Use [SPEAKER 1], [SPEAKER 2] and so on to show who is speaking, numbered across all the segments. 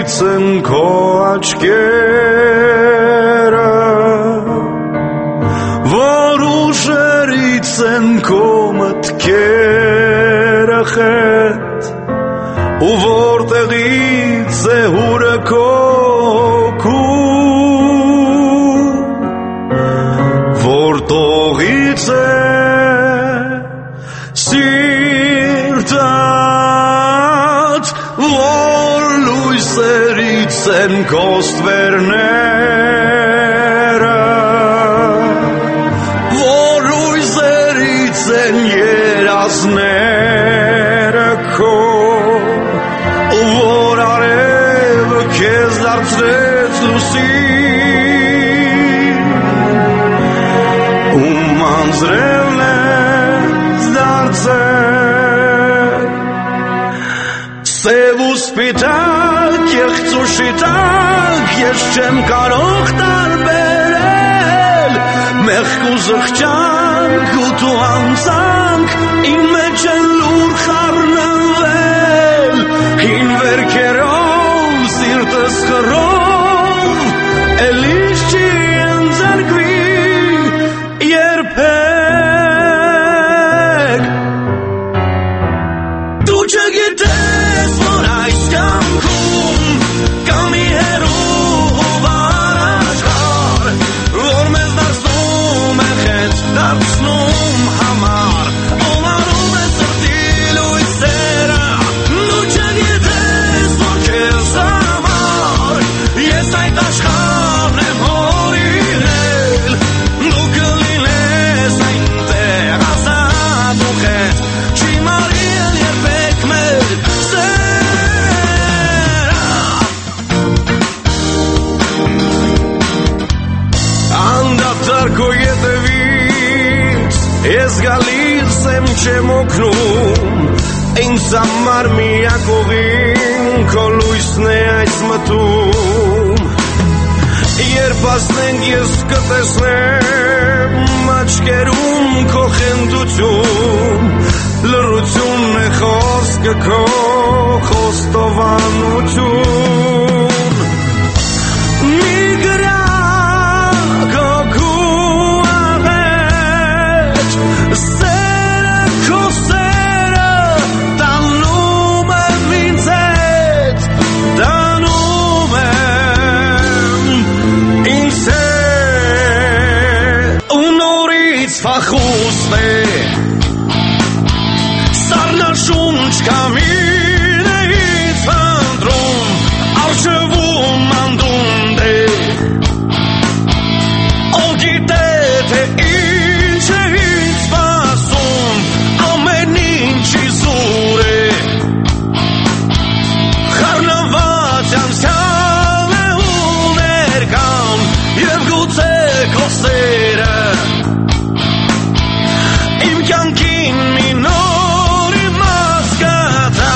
[SPEAKER 1] լույս են քո աչքերը, որ ուժերից են քո մտքերը խետ, ու որտեղից է հուրը քո որտողից է սիրտած, որ լույսերից են քո ստվերները, որ լույսերից են երազները քո, որ արևը քեզ դարձրեց լուսին, Անձրևն ես դարձել, սև ու սպիտակ, կեղծ ու շիտակ, ես չեմ կարող տարբերել, մեղք ու զղջանք ու դու անձանք, իմ մեջ են լուր խառնվել, հին վերքերով, սիրտս խռով, էլիս չի ընձարկվի երբեք, դու չգիտես, որ այս կյանքում կա մի հեռու վարաշար, որ մեզ դարձնում է խեց, դարձնում համար, ոլանում է սրտի լույսերը, դու չգիտես, որ քեզ համար, ես այդ աշխարհն եմ հորինել, դու կլինես այնտեղ ազատ ու խեց, չի մարիել երբեք մեր սերը, անդադար քո ետևից, ես գալիս եմ չեմ օգնում, ինձ համար միակ ուղին քո լույսն է այս մտում, երբ ասնենք ես կտեսնեմ աչքերում քո խնդություն, լռությունն է խոսքը քո խոստովանություն, մի գրա քո աղետ, սերը քո սերը տանում եմ ինձ հետ, տանում եմ ինձ հետ, ու նորից փախուստ է սառնաշունչ կամինից փնտրում, առջևում անդունդ է, ով գիտե թե ինչ է ինձ սպասում, ամեն ինչի զուր է, խառնված անցյալ է ու ներկան, և գուցե քո սերը իմ կյանքին մի նոր իմաստ կտա,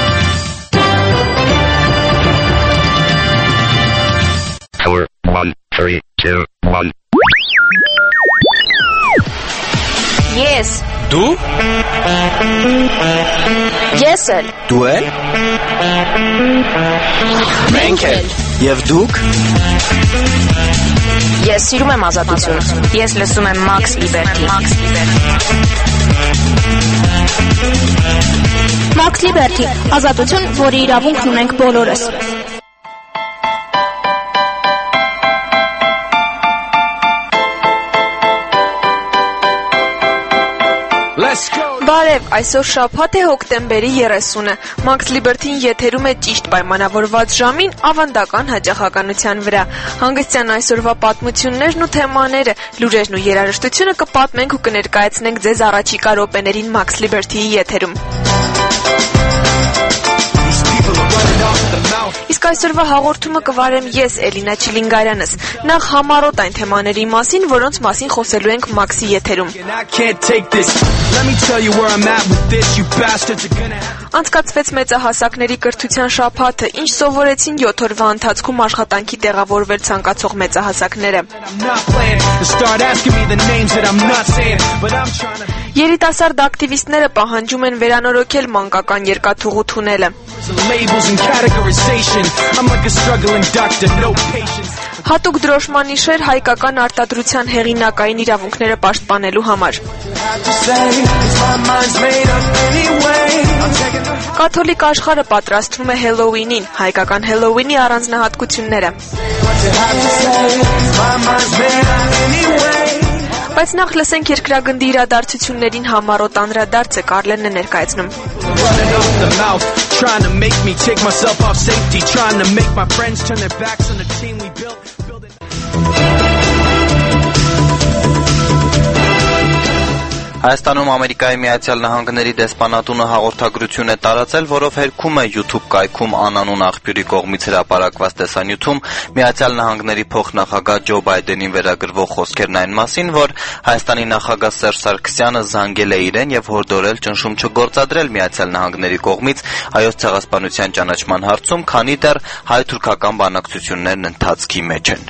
[SPEAKER 2] Power 1 3, 2, 1.
[SPEAKER 3] Ես
[SPEAKER 1] Դու
[SPEAKER 3] Ես էլ
[SPEAKER 1] Դու էլ
[SPEAKER 3] Մենք էլ
[SPEAKER 1] Եվ դուք
[SPEAKER 3] Ես սիրում եմ ազատություն Ես լսում եմ Max Liberty
[SPEAKER 4] Max Liberty ազատություն, որի իրավունքն ունենք բոլորս
[SPEAKER 5] Բարև, այսօր շաբաթ է հոկտեմբերի 30-ը, Max Liberty-ն եթերում է ճիշտ պայմանավորված ժամին ավանդական հաճախականության վրա։ Հանգստյան այսօրվա պատմություններն ու թեմաները, լուրերն ու երաժշտությունը կպատմենք ու կներկայացնենք ձեզ առաջիկա րոպեներին Max Liberty-ի եթերում։ Իսկ այսօրվա հաղորդումը կվարեմ ես, Էլինա Չիլինգարյանս։ Նախ համառոտ այն թեմաների մասին, որոնց մասին խոսելու ենք Max-ի եթերում։ Անցկացվեց մեծահասակների կրթության շաբաթը, ինչ սովորեցին 7 օրվա ընթացքում աշխատանքի տեղավորվել ցանկացող մեծահասակները։ Երիտասարդ ակտիվիստները պահանջում են վերանորոգել մանկական երկաթուղու թունելը։ Հատուկ դրոշմանիշեր հայկական արտադրության հեղինակային իրավունքները պաշտպանելու համար։ Կաթոլիկ աշխարհը պատրաստվում է Հելլոուինին, հայկական Հելլոուինի առանձնահատկությունները։ Բայց նախ լսենք երկրագնդի իրադարձություններին համառոտ անդրադարձը Կարլենն է ներկայացնում։
[SPEAKER 6] Հայաստանում Ամերիկայի Միացյալ Նահանգների դեսպանատունը հաղորդագրություն է տարածել, որով հերքում է YouTube կայքում անանուն աղբյուրի կողմից հրապարակված տեսանյութում Միացյալ Նահանգների փոխնախագահ Ջո Բայդենին վերագրվող խոսքերն այն մասին, որ Հայաստանի նախագահ Սերժ Սարգսյանը զանգել է իրեն եւ հորդորել ճնշում չգործադրել Միացյալ Նահանգների կողմից հայոց ցեղասպանության ճանաչման հարցում, քանի դեռ հայ-թուրքական բանակցություններն ընթացքի մեջ են։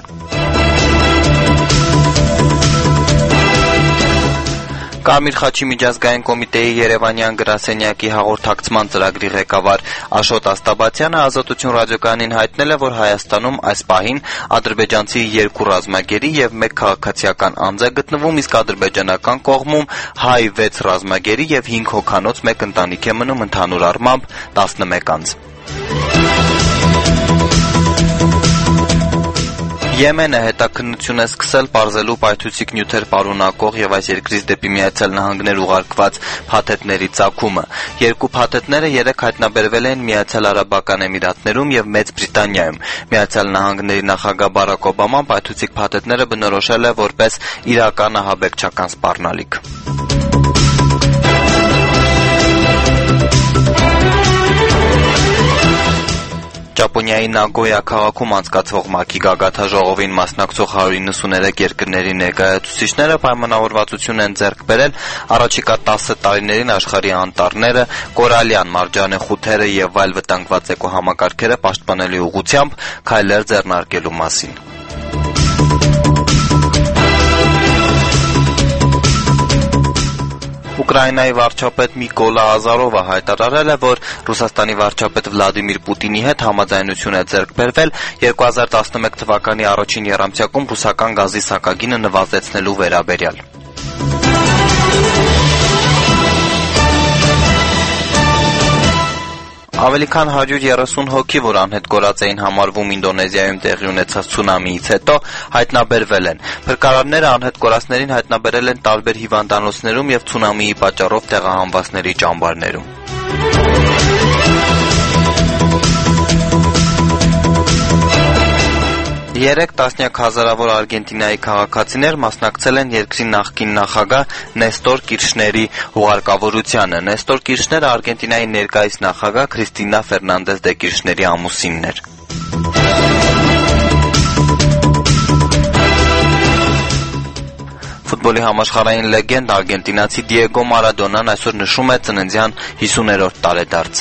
[SPEAKER 6] Կարմիր խաչի միջազգային կոմիտեի Երևանյան գրասենյակի հաղորդակցման ծրագրի ղեկավար Աշոտ Աստաբացյանը Ազատություն ռադիոկայանին հայտնել է, որ Հայաստանում այս պահին ադրբեջանցի 2 ռազմագերի եւ 1 քաղաքացիական անձ է գտնվում, իսկ ադրբեջանական կողմում հայ 6 ռազմագերի եւ 5 հոգանոց 1 ընտանիք է մնում, ընդհանուր առմամբ 11 անձ։ Եմենը հետաքննություն է սկսել պարզելու պայթուցիկ նյութեր պարունակող եւ այս երկրից դեպի Միացյալ Նահանգներ ուղարկված փաթեթների ծագումը։ 2 փաթեթները 3 հայտնաբերվել են Միացյալ Արաբական Էմիրատներում եւ Մեծ Բրիտանիայում։ Միացյալ Նահանգների նախագահ Բարակ Օբաման պայթուցիկ փաթեթները բնորոշել է որպես իրական ահաբեկչական սպառնալիք։ Ճապոնիայի Նագոյա քաղաքում անցկացվող ՄԱԿ-ի գագաթաժողովին մասնակցող 193 երկրների ներկայացուցիչները պայմանավորվածություն են ձեռք բերել առաջիկա 10 տարիներին աշխարհի անտառները, կորալյան մարջանե խութերը եւ այլ վտանգված էկոհամակարգերը պաշտպանելու ուղղությամբ քայլեր ձեռնարկելու մասին։ Ուկրաինայի վարչապետ Միկոլա Ազարովը հայտարարել է, որ Ռուսաստանի վարչապետ Վլադիմիր Պուտինի հետ համաձայնություն է ձեռք բերվել 2011 թվականի առաջին եռամսյակում ռուսական գազի սակագինը նվազեցնելու վերաբերյալ։ Ավելի քան 130 հոգի, որ անհետ կորած էին համարվում Ինդոնեզիայում տեղի ունեցած ցունամիից հետո, հայտնաբերվել են։ Փրկարարները անհետ կորածներին հայտնաբերել են տարբեր հիվանդանոցներում եւ ցունամիի պատճառով տեղահանվածների ճամբարներում։ Երեք տասնյակ հազարավոր Արգենտինայի քաղաքացիներ մասնակցել են երկրի նախկին նախագահ Նեստոր Կիրշների հուղարկավորությանը։ Նեստոր Կիրշները Արգենտինայի ներկայիս նախագահ Քրիստինա Ֆերնանդես դե Կիրշների ամուսինն էր։ Ֆուտբոլի համաշխարհային լեգենդ արգենտինացի Դիեգո Մարադոնան այսօր նշում է ծննդյան 50-րդ տարեդարձը։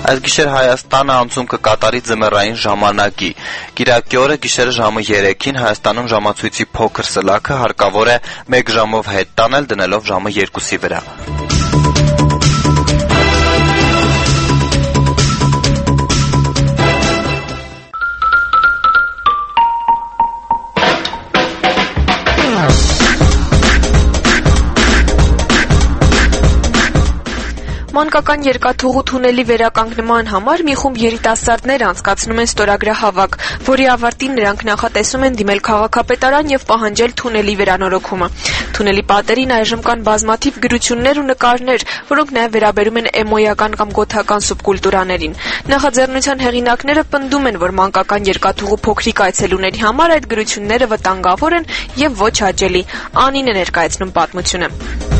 [SPEAKER 6] Այս գիշեր Հայաստանը անցում կկատարի ձմեռային ժամանակի։ Կիրակի օրը գիշերը ժամը 3-ին Հայաստանում ժամացույցի փոքր սլաքը հարկավոր է 1 ժամով հետ տանել, դնելով ժամը 2-ի վրա։
[SPEAKER 5] Մանկական երկաթուղու թունելի վերականգնման համար մի խումբ երիտասարդներ անցկացնում են ստորագրահավաք, որի ավարտին նրանք նախատեսում են դիմել քաղաքապետարան եւ պահանջել թունելի վերանորոգումը։ Թունելի պատերին այժմ կան բազմաթիվ գրություններ ու նկարներ, որոնք նաեւ վերաբերում են էմոյական կամ գոթական սուբկուլտուրաներին։ Նախաձեռնության հեղինակները պնդում են, որ մանկական երկաթուղու փոքրիկ այցելուների համար այդ գրությունները վտանգավոր են եւ ոչ հաճելի։ Անին է ներկայացնում պատմությունը։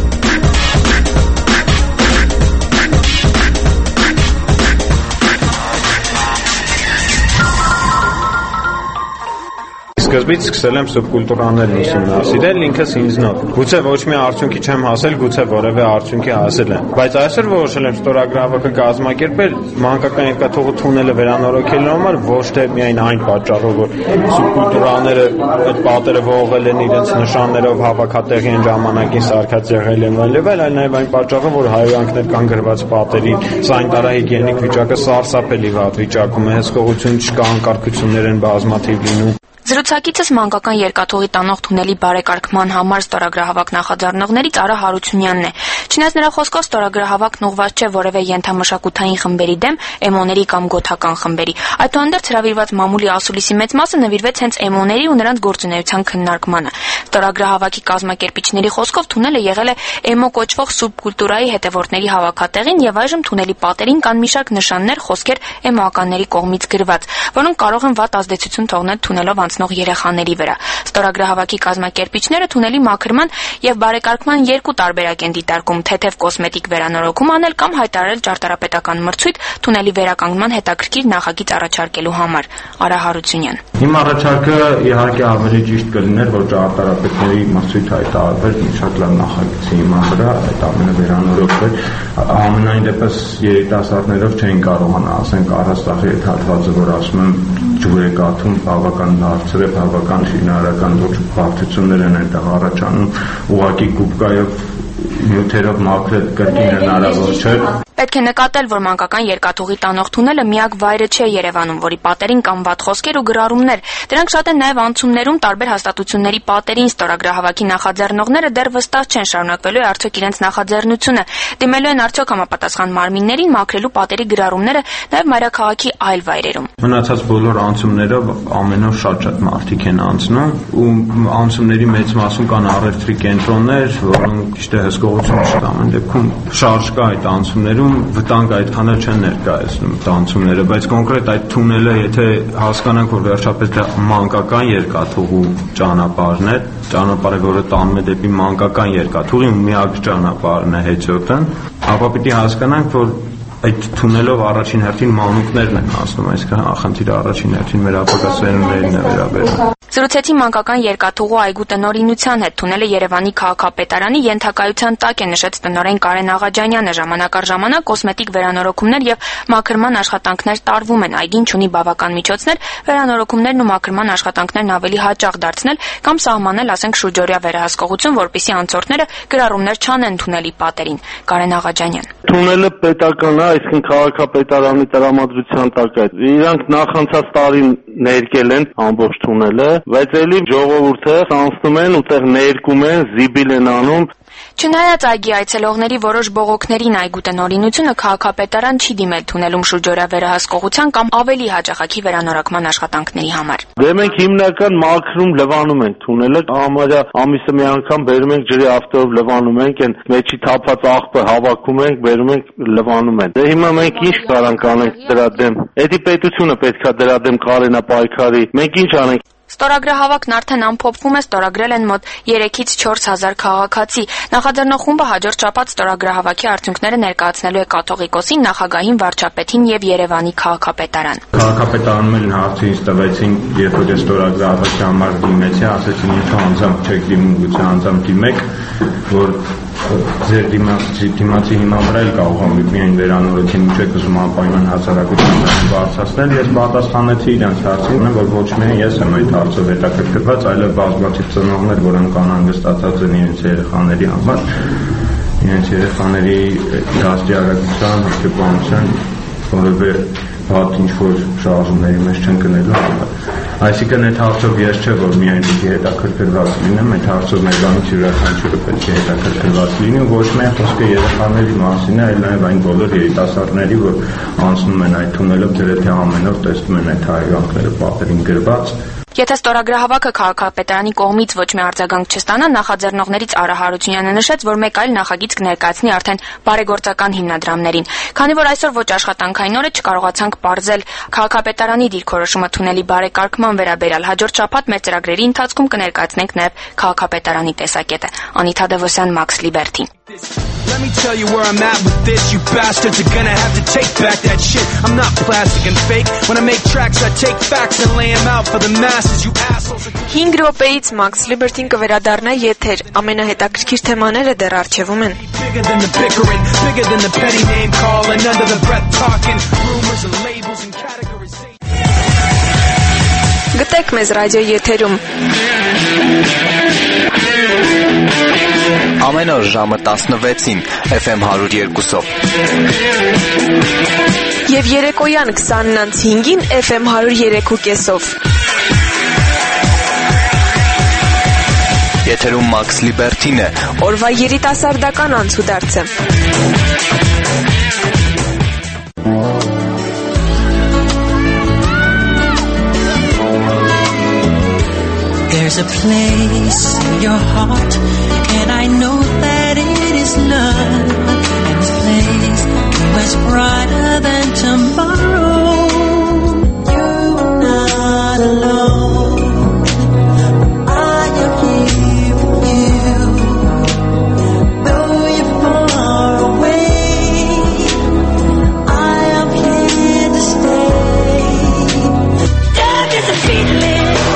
[SPEAKER 2] Սկզբից սկսել եմ սուբկուլտուրաներն ուսումնասիրել ինքս ինձնով։ Գուցե ոչ մի արդյունքի չեմ հասել, գուցե որևէ արդյունքի հասել եմ։ Բայց այսօր որոշել եմ ստորագրահավաքը կազմակերպել մանկական երկաթուղու թունելը վերանորոգելու համար, ոչ թե միայն այն պատճառով, որ սուբկուլտուրաները այդ պատերը ողողել են իրենց նշաններով, հավաքատեղի են ժամանակին սարքած եղել են, այլ նաև այն պատճառով, որ հայրանքներ կան գրված պատերին, սա այն տարահիգիենիկ վիճակը սարսափելի վատ վիճակում է, հսկողություն չկա, անկարգություններ են բազմաթիվ լինում։
[SPEAKER 3] Զրուցակիցս մանկական երկաթուղի տանող թունելի բարեկարգման համար ստորագրահավաք նախաձեռնողներից Արա Հարությունյանն է։ Չնայած նրա խոսքով ստորագրահավաքն ուղղված չէ որևէ ենթամշակութային խմբերի դեմ, էմոների կամ գոթական խմբերի։ Այդուհանդերձ հրավիրված մամուլի ասուլիսի մեծ մասը նվիրվեց հենց էմոների ու նրանց գործունեության քննարկմանը։ Ստորագրահավաքի կազմակերպիչների խոսքով թունելը եղել է էմո կոչվող սուբկուլտուրայի հետևորդների հավաքատեղին եւ այժմ թունելի պատերին կան մի շարք նշաններ, խոսքեր էմոականների կողմից գրված, որոնք կարող են վատ ազդեցություն թողնել թունելով անցնող երեխաների վրա։ Ստորագրահավաքի կազմակերպիչները թունելի մաքրման եւ բարեկարգման երկու տարբերակ են դիտարկում՝ թեթև կոսմետիկ վերանորոգում անել կամ հայտարարել ճարտարապետական մրցույթ թունելի վերականգնման հետաքրքիր նախագիծ առաջարկելու համար։ Արա Հարությունյան։
[SPEAKER 2] Իմ առաջարկը իհարկե ավելի ճիշտ կլիներ, որ ճարտարապետների մրցույթ հայտարարվեր մի շատ լավ նախագծի հիման վրա, այդ ամենը վերանորոգվեր։ Ամենայն դեպս երիտասարդներով չէին կարողանա, ասենք առաստաղի այդ հատվածը, որ ասում եմ ջուրեկաթում բավական բարձր է, բավական շինարարական ոչ բարդություններ են այդտեղ առաջանում, ուղղակի գուբկայով նյութերով մաքրել կրկին հնարավոր չէ։
[SPEAKER 3] Պետք է նկատել, որ մանկական երկաթուղի տանող թունելը միակ վայրը չէ Երևանում, որի պատերին կան վատ խոսքեր ու գրառումներ։ Դրանք շատ են նաև անցումներում տարբեր հաստատությունների պատերին։ Ստորագրահավաքի նախաձեռնողները դեռ վստահ չեն շարունակվելու է արդյոք իրենց նախաձեռնությունը, դիմելու են արդյոք համապատասխան մարմիններին մաքրելու պատերի գրառումները նաև մայրաքաղաքի այլ վայրերում։
[SPEAKER 2] Մնացած բոլոր անցումներով ամեն օր շատ մարդիկ են անցնում ու անցումների մեծ մասում կան առևտրի կենտրոններ, որոնք ճիշտ է հսկողություն չտան։ Այն դեպքում շարժ կա այդ անցումներում վտանգ այդքան էլ չեն ներկայացնում տանցումները, բայց կոնկրետ այդ թունելը, եթե հասկանանք, որ վերջապես դա մանկական երկաթուղու ճանապարհն է, ճանապարհը, որը տանում է դեպի մանկական երկաթուղի, միակ ճանապարհն է հեծյոտն, ապա պիտի հասկանանք, որ այդ թունելով առաջին հերթին մանուկներն են հասնում, այսինքն խնդիրը առաջին հերթին մեր ապագա սերունդներին է վերաբերում։
[SPEAKER 3] Զրուցեցի մանկական երկաթուղու այգու տնօրինության հետ։ Թունելը Երևանի քաղաքապետարանի ենթակայության տակ է, նշեց տնօրեն Կարեն Աղաջանյանը։ Ժամանակ առ ժամանակ կոսմետիկ վերանորոգումներ եւ մաքրման աշխատանքներ տարվում են։ Այգին ունի բավական միջոցներ վերանորոգումներն ու մաքրման աշխատանքներն ավելի հաճախ դարձնել կամ սահմանել, ասենք, շուրջօրյա վերահսկողություն, որպեսզի անցորդները գրառումներ չանեն թունելի պատերին։ Կարեն Աղաջանյան։
[SPEAKER 7] Թունելը պետական է, այսինքն քաղաքապետարանի տրամադրության տակ է։ Իրանք նախանցած տարին ներկել են ամբողջ թունելը, բայց էլի ժողովուրդը անցնում են ուտեղ ներկում են, զիբիլ են անում։
[SPEAKER 3] Չնայած այգի այցելողների որոշ բողոքներին այգու տնօրինությունը քաղաքապետարան չի դիմել թունելում շուրջօրյա վերահսկողության կամ ավելի հաճախակի վերանորոգման աշխատանքների համար։
[SPEAKER 7] Դե մենք հիմնական մաքրում լվանում ենք թունելը, համարյա ամիսը մի անգամ բերում ենք ջրի ավտոյով լվանում ենք, այն մեջի թափած աղբը հավաքում ենք, բերում ենք լվանում են։ Դե հիմա մենք ինչ կարանք անենք դրա դեմ։ Էդի պետությունը պետքա դրա դեմ կարենա պայքարի։ Մենք ինչ անենք։
[SPEAKER 3] Ստորագրահավաքն արդեն ամփոփվում է, ստորագրել են մոտ 3-ից 4,000 քաղաքացի։ Նախաձեռնող խումբը հաջորդ շաբաթ ստորագրահավաքի արդյունքները ներկայացնելու է կաթողիկոսին, նախագահին, վարչապետին եւ Երևանի քաղաքապետարան։
[SPEAKER 2] Քաղաքապետարանում էլ հարցը ինձ տվեցին, երբ որ ստորագրահավաքի համար դիմեցի, ասեցին, եթե անձամբ չեք դիմում, գուցե անձամբ դիմեք, որ ձեր դիմացի հիմա վրա էլ կարող եմ միայն վերանորոգի միջեք ուզում անպայման հասարակության բարձրացնել։ Ես պատասխանեցի իրենց հարցին, որ ոչ միայն ես եմ այդ հարցով հետաքրքրված, այլև բազմաթիվ ծնողներ, որոնք անհանգստացած են իրենց երեխաների համար, իրենց երեխաների դաստիարակության, հոգեբանության, որևէ հատ ինչ-որ շարժումների մեջ չեն կնելու համար։ Այսինքն այդ հարցով ես չէ, որ միայն պետք է հետաքրքրված լինեմ, այդ հարցով մեզանից յուրաքանչյուրը պետք է հետաքրքրված լինի, ոչ միայն խոսքը երեխաների մասին է, այլ նաև այն բոլոր երիտասարդների, որ անցնում են այդ թունելով, դեռ թե ամեն օր տեսնում են այդ հայացքները պատերին գրված։
[SPEAKER 3] Եթե ստորագրահավաքը քաղաքապետարանի կողմից ոչ մի արձագանք չստանա, նախաձեռնողներից Արա Հարությունյանը նշեց, որ մեկ այլ նախագիծ կներկայացնի արդեն բարեգործական հիմնադրամներին։ Քանի որ այսօր ոչ աշխատանքային օր է, չկարողացանք պարզել քաղաքապետարանի դիրքորոշումը թունելի բարեկարգման վերաբերյալ։ Հաջորդ շաբաթ մեր ծրագրերի ընթացքում կներկայացնենք նաև քաղաքապետարանի տեսակետը։ Անիթա Դևոսյան, Max Liberty.
[SPEAKER 1] Let me tell you where I'm at with this. You bastards are gonna have to take back that shit. I'm not plastic and fake. When I make tracks, I take facts and lay them out for the masses. You assholes.
[SPEAKER 5] 5 րոպեից Max Liberty-ն կվերադառնա եթեր։ Ամենահետաքրքիր թեմաները դեռ առջևում են։
[SPEAKER 1] Bigger than the bickering, bigger than the petty name calling, under the breath talking, rumors and labels and categorization.
[SPEAKER 5] Գտեք մեզ ռադիո եթերում։
[SPEAKER 6] Ամեն օր ժամը 16-ին FM 102-ով։
[SPEAKER 5] Եվ երեկոյան 20:05-ին FM 103.5-ով։
[SPEAKER 6] Եթերում Max Liberty-ն է։
[SPEAKER 5] Օրվա երիտասարդական անցուդարձը։
[SPEAKER 8] There's a place in your heart, and I know that it is love. And this place is brighter than tomorrow. You're not alone. I am here with you. Though you're far away, I am here to stay. Love is a feeling.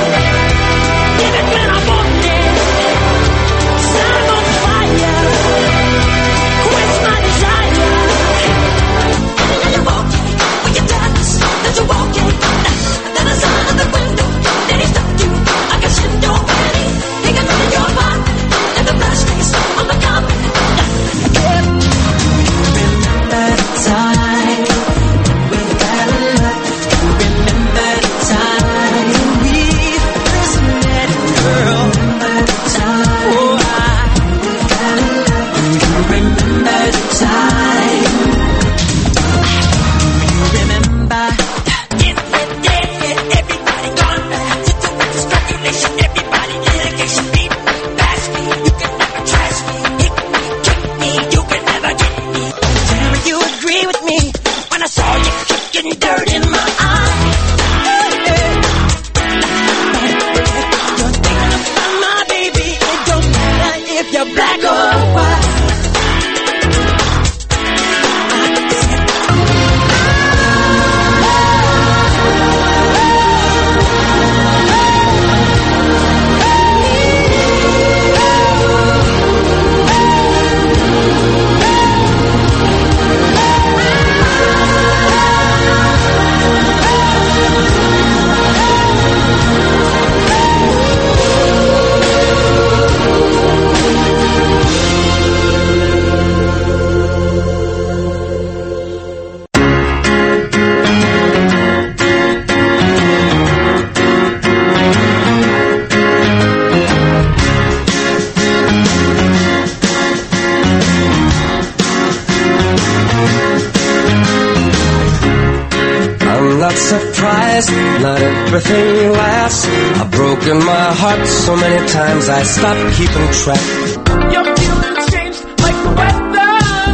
[SPEAKER 9] Not everything lasts. I've broken my heart so many times I stopped keeping track.
[SPEAKER 1] Your feelings changed like the weather.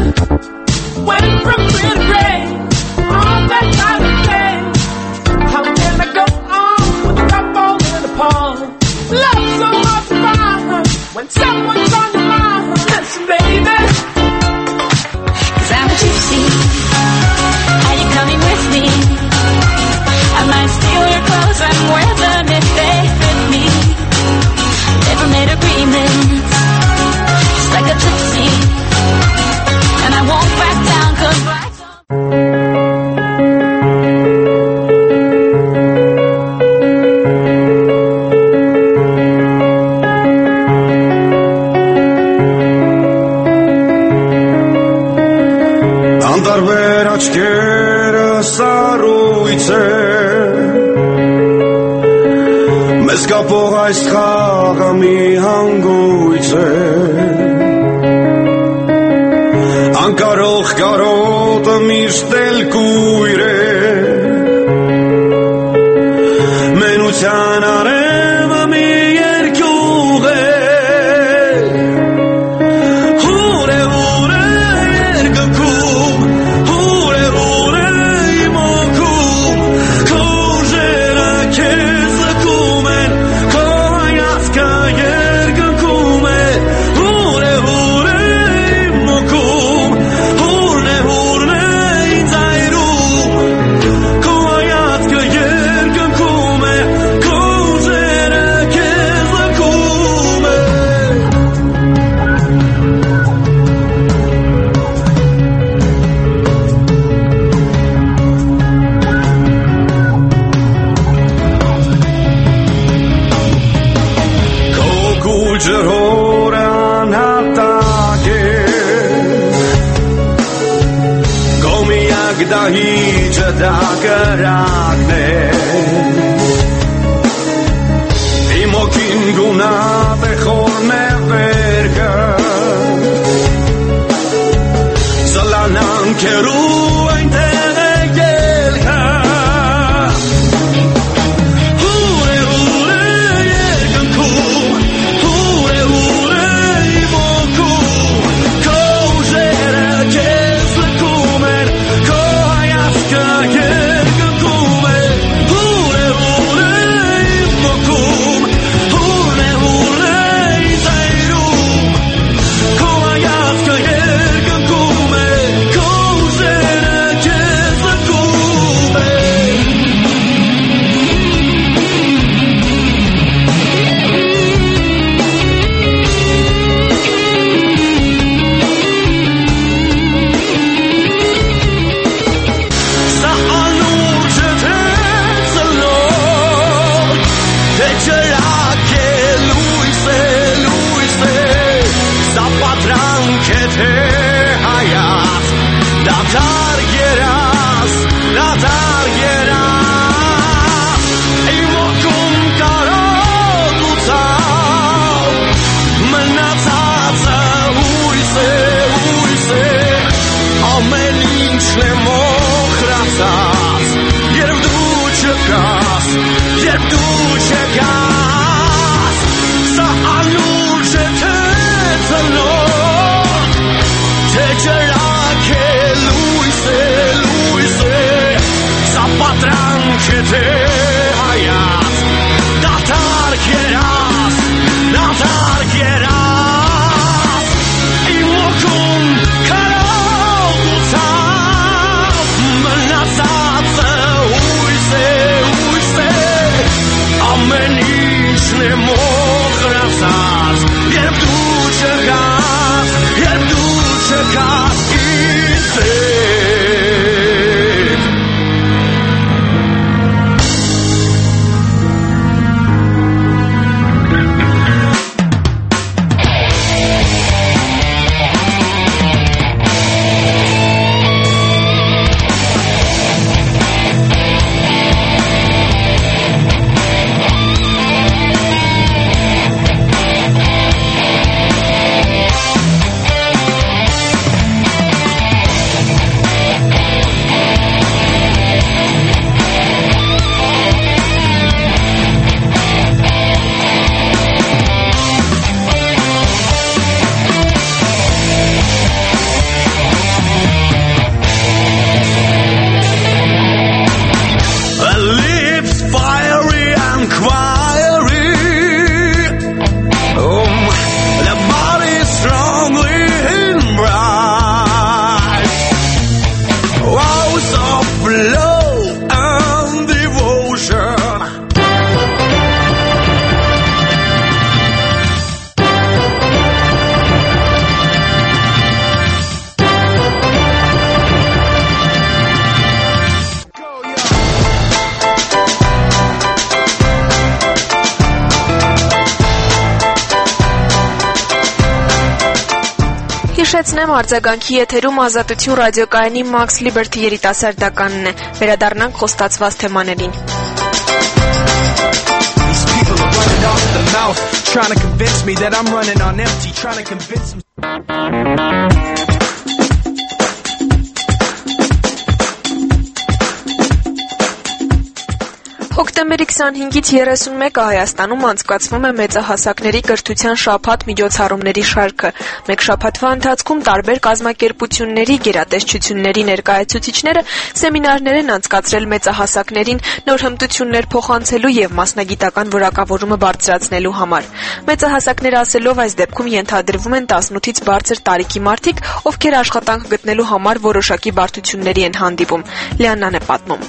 [SPEAKER 1] Went from clear to gray. All that time of day. How can I go on without falling apart? Love's so hard to find when someone's on your mind. Listen, baby.
[SPEAKER 8] 'Cause I'm what you see. Are you coming with me? I might steal your clothes and wear them if they fit me. Never made agreements, just like a gypsy.
[SPEAKER 1] անտարբեր աչքերը սառույց է մեզ կապող այս խաղը մի հանգույց է անկարող կարոտը միշտ էլ կույր է մենության արևը մի երկյուղ է
[SPEAKER 5] Հիշեցնեմ, արձագանքի եթերում Ազատություն ռադիոկայանի Max Liberty երիտասարդականն է։ Վերադառնանք խոստացված թեմաներին։ Հոկտեմբերի 25-ից 31-ը Հայաստանում անցկացվում է մեծահասակների կրթության շաբաթ միջոցառումների շարքը։ Մեկ շաբաթվա ընթացքում տարբեր կազմակերպությունների, գերատեսչությունների ներկայացուցիչները սեմինարներ են անցկացրել մեծահասակներին նոր հմտություններ փոխանցելու եւ մասնագիտական որակավորումը բարձրացնելու համար։ Մեծահասակները ասելով այս դեպքում ենթադրվում են 18-ից բարձր տարիքի մարդիկ, ովքեր աշխատանք գտնելու համար որոշակի բարդությունների են հանդիպում։ Լիաննան է պատմում։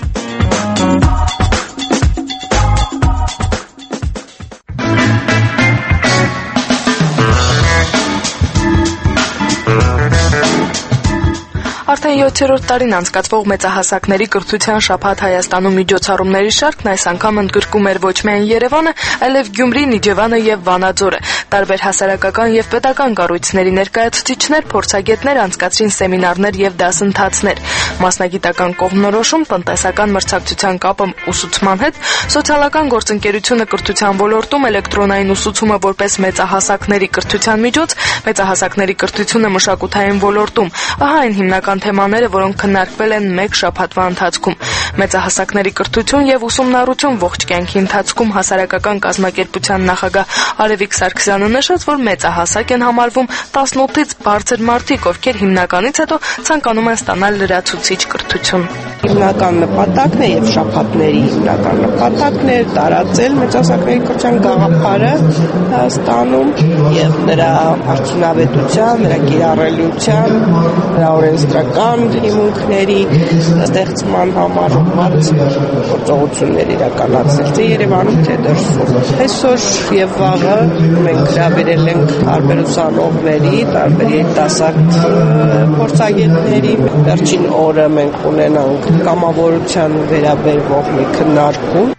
[SPEAKER 10] Արդեն 7-րդ տարին անցկացվող մեծահասակների կրթության շաբաթ Հայաստանում միջոցառումների շարքն այս անգամ ընդգրկում էր ոչ միայն Երևանը, այլև Գյումրին, Իջևանը եւ Վանաձորը։ Տարբեր հասարակական եւ պետական կառույցների ներկայացուցիչներ, փորձագետներ անցկացրին սեմինարներ եւ դասընթացներ։ Մասնագիտական կողմնորոշում, տնտեսական մրցակցության կապը ուսուցման հետ, սոցիալական գործընկերությունը կրթության ոլորտում, էլեկտրոնային ուսուցումը որպես մեծահասակների կրթության միջոց, մեծահասակների կրթությունը մշակութային ոլորտում։ Ահա այն հիմնական թեմաները, որոնք քննարկվել են մեկ շաբաթվա ընթացքում։ Մեծահասակների կրթություն եւ ուսումնառություն ողջ կյանքի ընթացքում հասարակական կազմակերպության նախագահ Արևիկ Սարգսյանը նշեց, որ մեծահասակ են համարվում 18-ից բարձր մարդիկ, ովքեր հիմնականից հետո ցանկանում են ստանալ լրացուցիչ կրթություն։
[SPEAKER 11] Հիմնական նպատակն է եւ շաբաթների հիմնական նպատակն է տարածել մեծահասակների կրթության գաղափարը Հայաստանում եւ նրա արդյունավետության, նրա կիրառելիության, նրա օրենսդրական հիմունքների ստեղծման համար գործողություններ իրականացնել թե Երևանում, թե դրսում։ Այսօր եւ վաղը մենք հրավիրել ենք տարբեր ուսանողների, տարբեր երիտասարդ փորձագետների։ Վերջին օրը մենք ունենանք կամավորության վերաբերող մի քննարկում։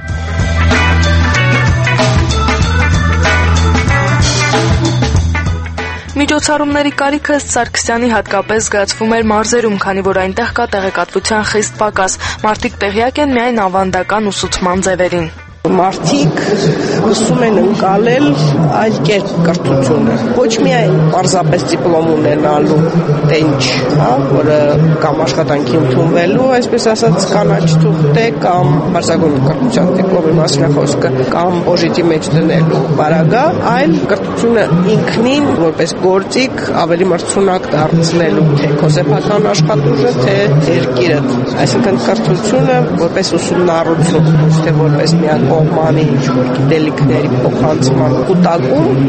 [SPEAKER 10] Միջոցառումների կարիքը Սարգսյանի հատկապես զգացվում էր մարզերում, քանի որ այնտեղ կա տեղեկատվության խիստ պակաս։ Մարդիկ տեղյակ են միայն ավանդական ուսուցման ձևերին։
[SPEAKER 11] Մարդիկ ուսում են ընկալել այլ կերպ կրթությունը, ոչ միայն պարզապես դիպլոմ ունենալու տենչ, որը կամ աշխատանքի ընդունվելու, այսպես ասած, կանաչ թուղթե կամ մարզագույն կրթության դիպլոմի մասին խոսքը կամ օժիտի մեջ դնելու բարագա, այլ կրթությունը ինքնին որպես գործիք ավելի մրցունակ դարձնելու թե քո սեփական աշխատուժը, թե երկիրը, այսինքն կրթությունը որպես ուսումնառություն, ոչ թե որպես միակ կողմանի ինչ-որ գիտելիքների փոխանցման կուտակում։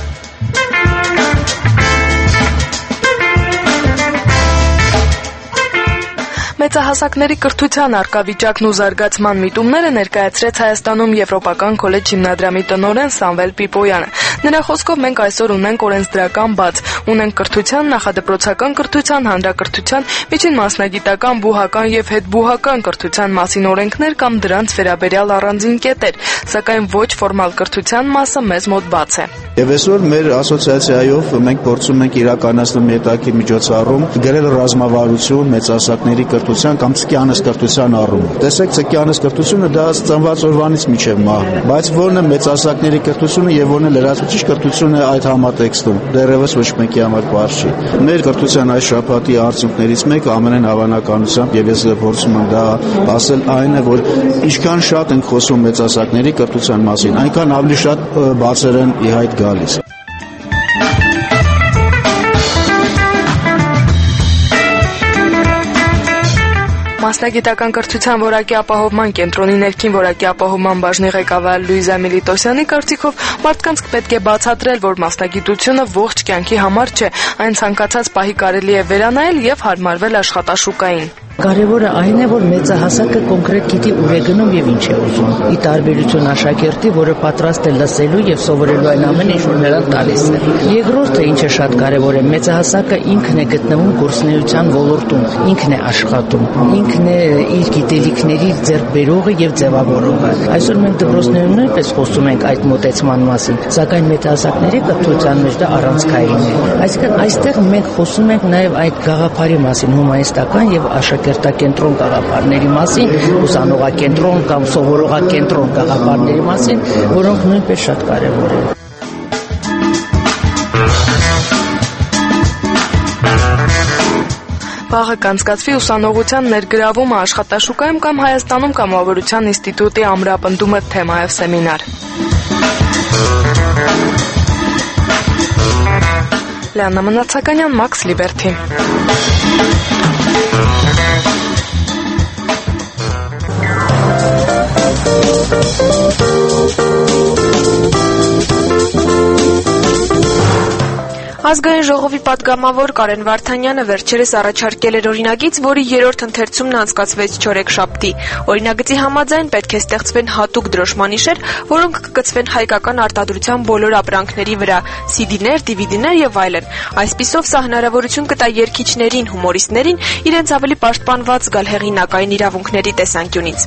[SPEAKER 10] Մեծահասակների կրթության արկավիճակն ու զարգացման միտումները ներկայացրեց Հայաստանում Եվրոպական քոլեջ հիմնադրամի տնօրեն Սամվել Պիպոյանը։ Նրա խոսքով մենք այսօր ունենք օրենսդրական բաց, ունենք կրթության, նախադպրոցական կրթության, հանրակրթության, միջին մասնագիտական, բուհական եւ հետբուհական կրթության մասին օրենքներ կամ դրանց վերաբերյալ առանձին կետեր, սակայն ոչ ֆորմալ կրթության մասը մեզ մոտ բաց է։
[SPEAKER 12] Եվ այսօր մեր ասոցիացիայով մենք փորձում ենք իրականացնել մետակի միջոցառում գրել ռազմավարություն մեծահասակների կրթության կամ ցկյանս կրթության առումով։ Տեսեք, ցկյանս կրթությունը դա ծնված օրվանից մինչև մահ, բայց որն է մեծահասակների կրթությունը եւ որն է լրացուցիչ կրթությունը այդ համատեքստում դեռևս ոչ մեկի համար բարձ չի։ Մեր կրթության այս շաբաթի արդյունքներից մեկը ամենայն հավանականությամբ եւ ես փորձում եմ դա ասել այն է, որ ինչքան շատ ենք խոսում մեծահասակների կրթության մասին, այնքան ավելի շատ բացեր են ի հայտ գալիս։
[SPEAKER 10] Մասնագիտական կրթության որակի ապահովման կենտրոնի ներքին որակի ապահովման բաժնի ղեկավար Լուիզա Միլիտոսյանի կարծիքով մարդկանց պետք է բացատրել, որ մասնագիտությունը ողջ կյանքի համար չէ, այն ցանկացած պահի կարելի է վերանայել եւ հարմարվել աշխատաշուկային։
[SPEAKER 13] Կարևորը այն է, որ մեծահասակը կոնկրետ գիտի ուր է գնում եւ ինչ է ուզում։ Ի տարբերություն աշակերտի, որը պատրաստ է լսելու եւ սովորելու այն ամենը, ինչ որ նրան տալիս է։ Երկրորդը, ինչը շատ կարևոր է, մեծահասակը ինքն է գտնվում գործունեության ոլորտում, ինքն է աշխատում, ինքն ինքն է իր գիտելիքների ձեռքբերողը եւ ձևավորողը։ Այսօր մենք դպրոցներում նույնպես խոսում ենք այդ մոտեցման մասին, սակայն մեծահասակների կրթության մեջ դա առանցքային է։ Այսինքն այստեղ մենք խոսում ենք նաեւ այդ գաղափարի մասին, հումանիստական եւ աշակերտակենտրոն գաղափարների մասին, ուսանողակենտրոն կամ սովորողակենտրոն գաղափարների մասին, որոնք նույնպես շատ կարեւոր են։
[SPEAKER 10] Վաղը կանցկացվի ուսանողության ներգրավումը աշխատաշուկայում կամ Հայաստանում կամավորության ինստիտուտի ամրապնդումը թեմայով սեմինար։ Լիաննա Մնացականյան, Մաքս Լիբերթի։
[SPEAKER 5] Ազգային ժողովի պատգամավոր Կարեն Վարդանյանը վերջերս առաջարկել էր օրինագիծ, որի երրորդ ընթերցումն անցկացվեց չորեքշաբթի։ Օրինագծի համաձայն պետք է ստեղծվեն հատուկ դրոշմանիշեր, որոնք կգծվեն հայկական արտադրության բոլոր ապրանքների վրա՝ CD-ներ, DVD-ներ եւ այլն։ Այսպիսով սա հնարավորություն կտա երգիչներին, հումորիստներին իրենց ավելի պաշտպանված զգալ հեղինակային իրավունքների տեսանկյունից։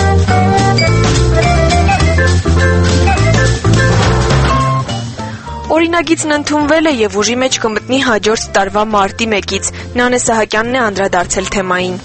[SPEAKER 5] Օրինագիծն ընդունվել է եւ ուժի մեջ կմտնի հաջորդ տարվա մարտի 1-ից։ Նանե Սահակյանն է անդրադարձել թեմային։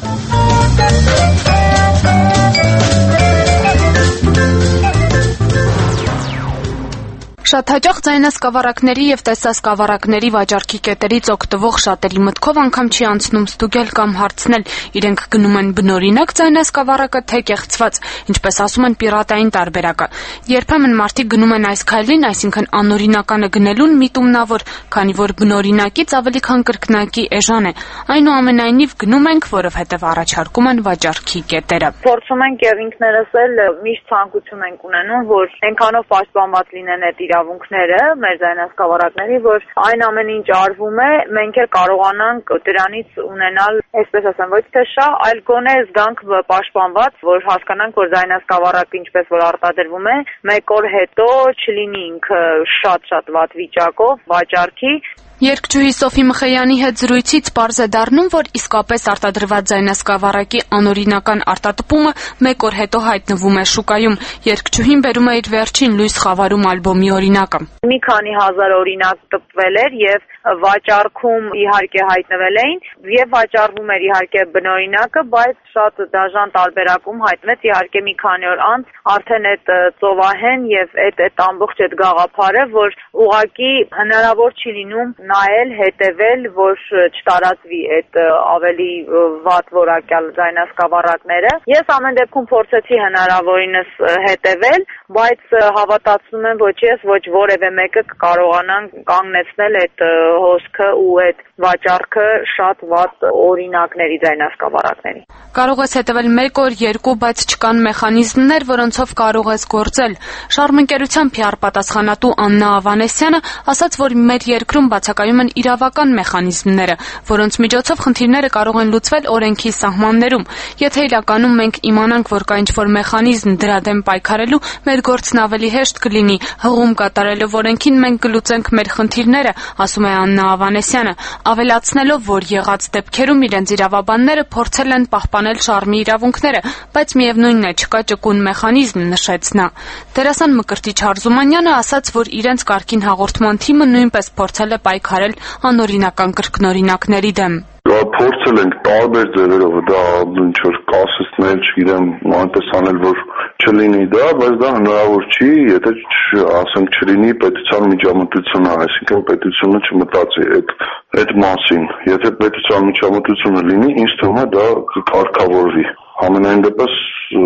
[SPEAKER 3] Շատ հաճախ ձայնասկավառակների եւ տեսասկավառակների վաճառքի կետերից օգտվող շատերի մտքով անգամ չի անցնում ստուգել կամ հարցնել, իրենք գնում են բնօրինակ ձայնասկավառակը թե կեղծված, ինչպես ասում են պիրատային տարբերակը։ Երբեմն մարդիկ գնում են այս քայլին, այսինքն անօրինականը գնելուն միտումնավոր, քանի որ բնօրինակից ավելի քան կրկնակի էժան է։ Այնուամենայնիվ գնում ենք, որովհետեւ առաջարկում են վաճառքի կետերը։
[SPEAKER 14] Փորձում ենք եւ ինքներս էլ միշտ ցանկություն ենք ունենում, որ այնքանով պաշտպանված լինեն այդ իրավունքները մեր ձայնասկավառակների, որ այն ամեն ինչ արվում է, մենք էլ կարողանանք դրանից ունենալ, այսպես ասեմ, ոչ թե շահ, այլ գոնե զգանք պաշտպանված, որ հասկանանք, որ ձայնասկավառակը ինչպես որ արտադրվում է, մեկ օր հետո չլինի ինքը շատ վատ վիճակով վաճառքի։
[SPEAKER 3] Երգչուհի Սոֆի Մխեյանի հետ զրույցից պարզ է դառնում, որ իսկապես արտադրված ձայնասկավառակի անօրինական արտատպումը մեկ օր հետո հայտնվում է շուկայում։ Երգչուհին բերում է իր վերջին լույս խավարում ալբոմի օրինակը։
[SPEAKER 14] Մի քանի հազար օրինակ տպվել էր եւ վաճառքում իհարկե հայտնվել էին եւ վաճառվում էր իհարկե բնօրինակը, բայց շատ դաժան տարբերակում հայտնվեց իհարկե մի քանի օր անց արդեն այդ ծովահեն եւ այդ ամբողջ այդ գաղափարը, որ ուղակի հնարավոր չի լինում նայել, հետևել, որ չտարածվի այդ ավելի վատ որակյալ ձայնասկավառակները։ Ես ամեն դեպքում փորձեցի հնարավորինս հետևել, բայց հավատացնում եմ ոչ ես, ոչ որևէ մեկը կարողանան կանգնեցնել այդ հոսքը ու այդ վաճառքը շատ վատ օրինակների ձայնասկավառակների։
[SPEAKER 3] Կարող ես հետևել 1 օր, 2, բայց չկան մեխանիզմներ, որոնցով կարող ես գործել։ Շարմընկերության PR պատասխանատու Աննա Ավանեսյանը ասաց, որ մեր երկրում բացակայում են իրավական մեխանիզմները, որոնց միջոցով խնդիրները կարող են լուծվել օրենքի սահմաններում։ Եթե իրականում մենք իմանանք, որ կա ինչ-որ մեխանիզմ դրա դեմ պայքարելու, մեր գործն ավելի հեշտ կլինի։ Հղում կատարելով օրենքին մենք կլուծենք մեր խնդիրները, ասում է Աննա Ավանեսյանը, ավելացնելով, որ եղած դեպքերում իրենց իրավաբանները փորձել են պահպանել շարմի իրավունքները, բայց միևնույնն է, չկա ճկուն մեխանիզմ, նշեց նա։ Դերասան Մկրտիչ Հարզումանյանը ասաց, որ իրենց կարգին հաղորդման թիմը նույնպես փորձել է պայքարել անօրինական կրկնօրինակների դեմ։
[SPEAKER 15] Փորձել ենք տարբեր ձևերով դա ինչ որ կասեցնել, չգիտեմ, այնպես անել, որ չլինի դա, բայց դա հնարավոր չի, եթե ասենք չլինի պետության միջամտությունը, այսինքն պետությունը չմտածի այդ մասին։ Եթե պետության միջամտությունը լինի, ինձ թվում է դա կարգավորվի։ Ամենայն դեպս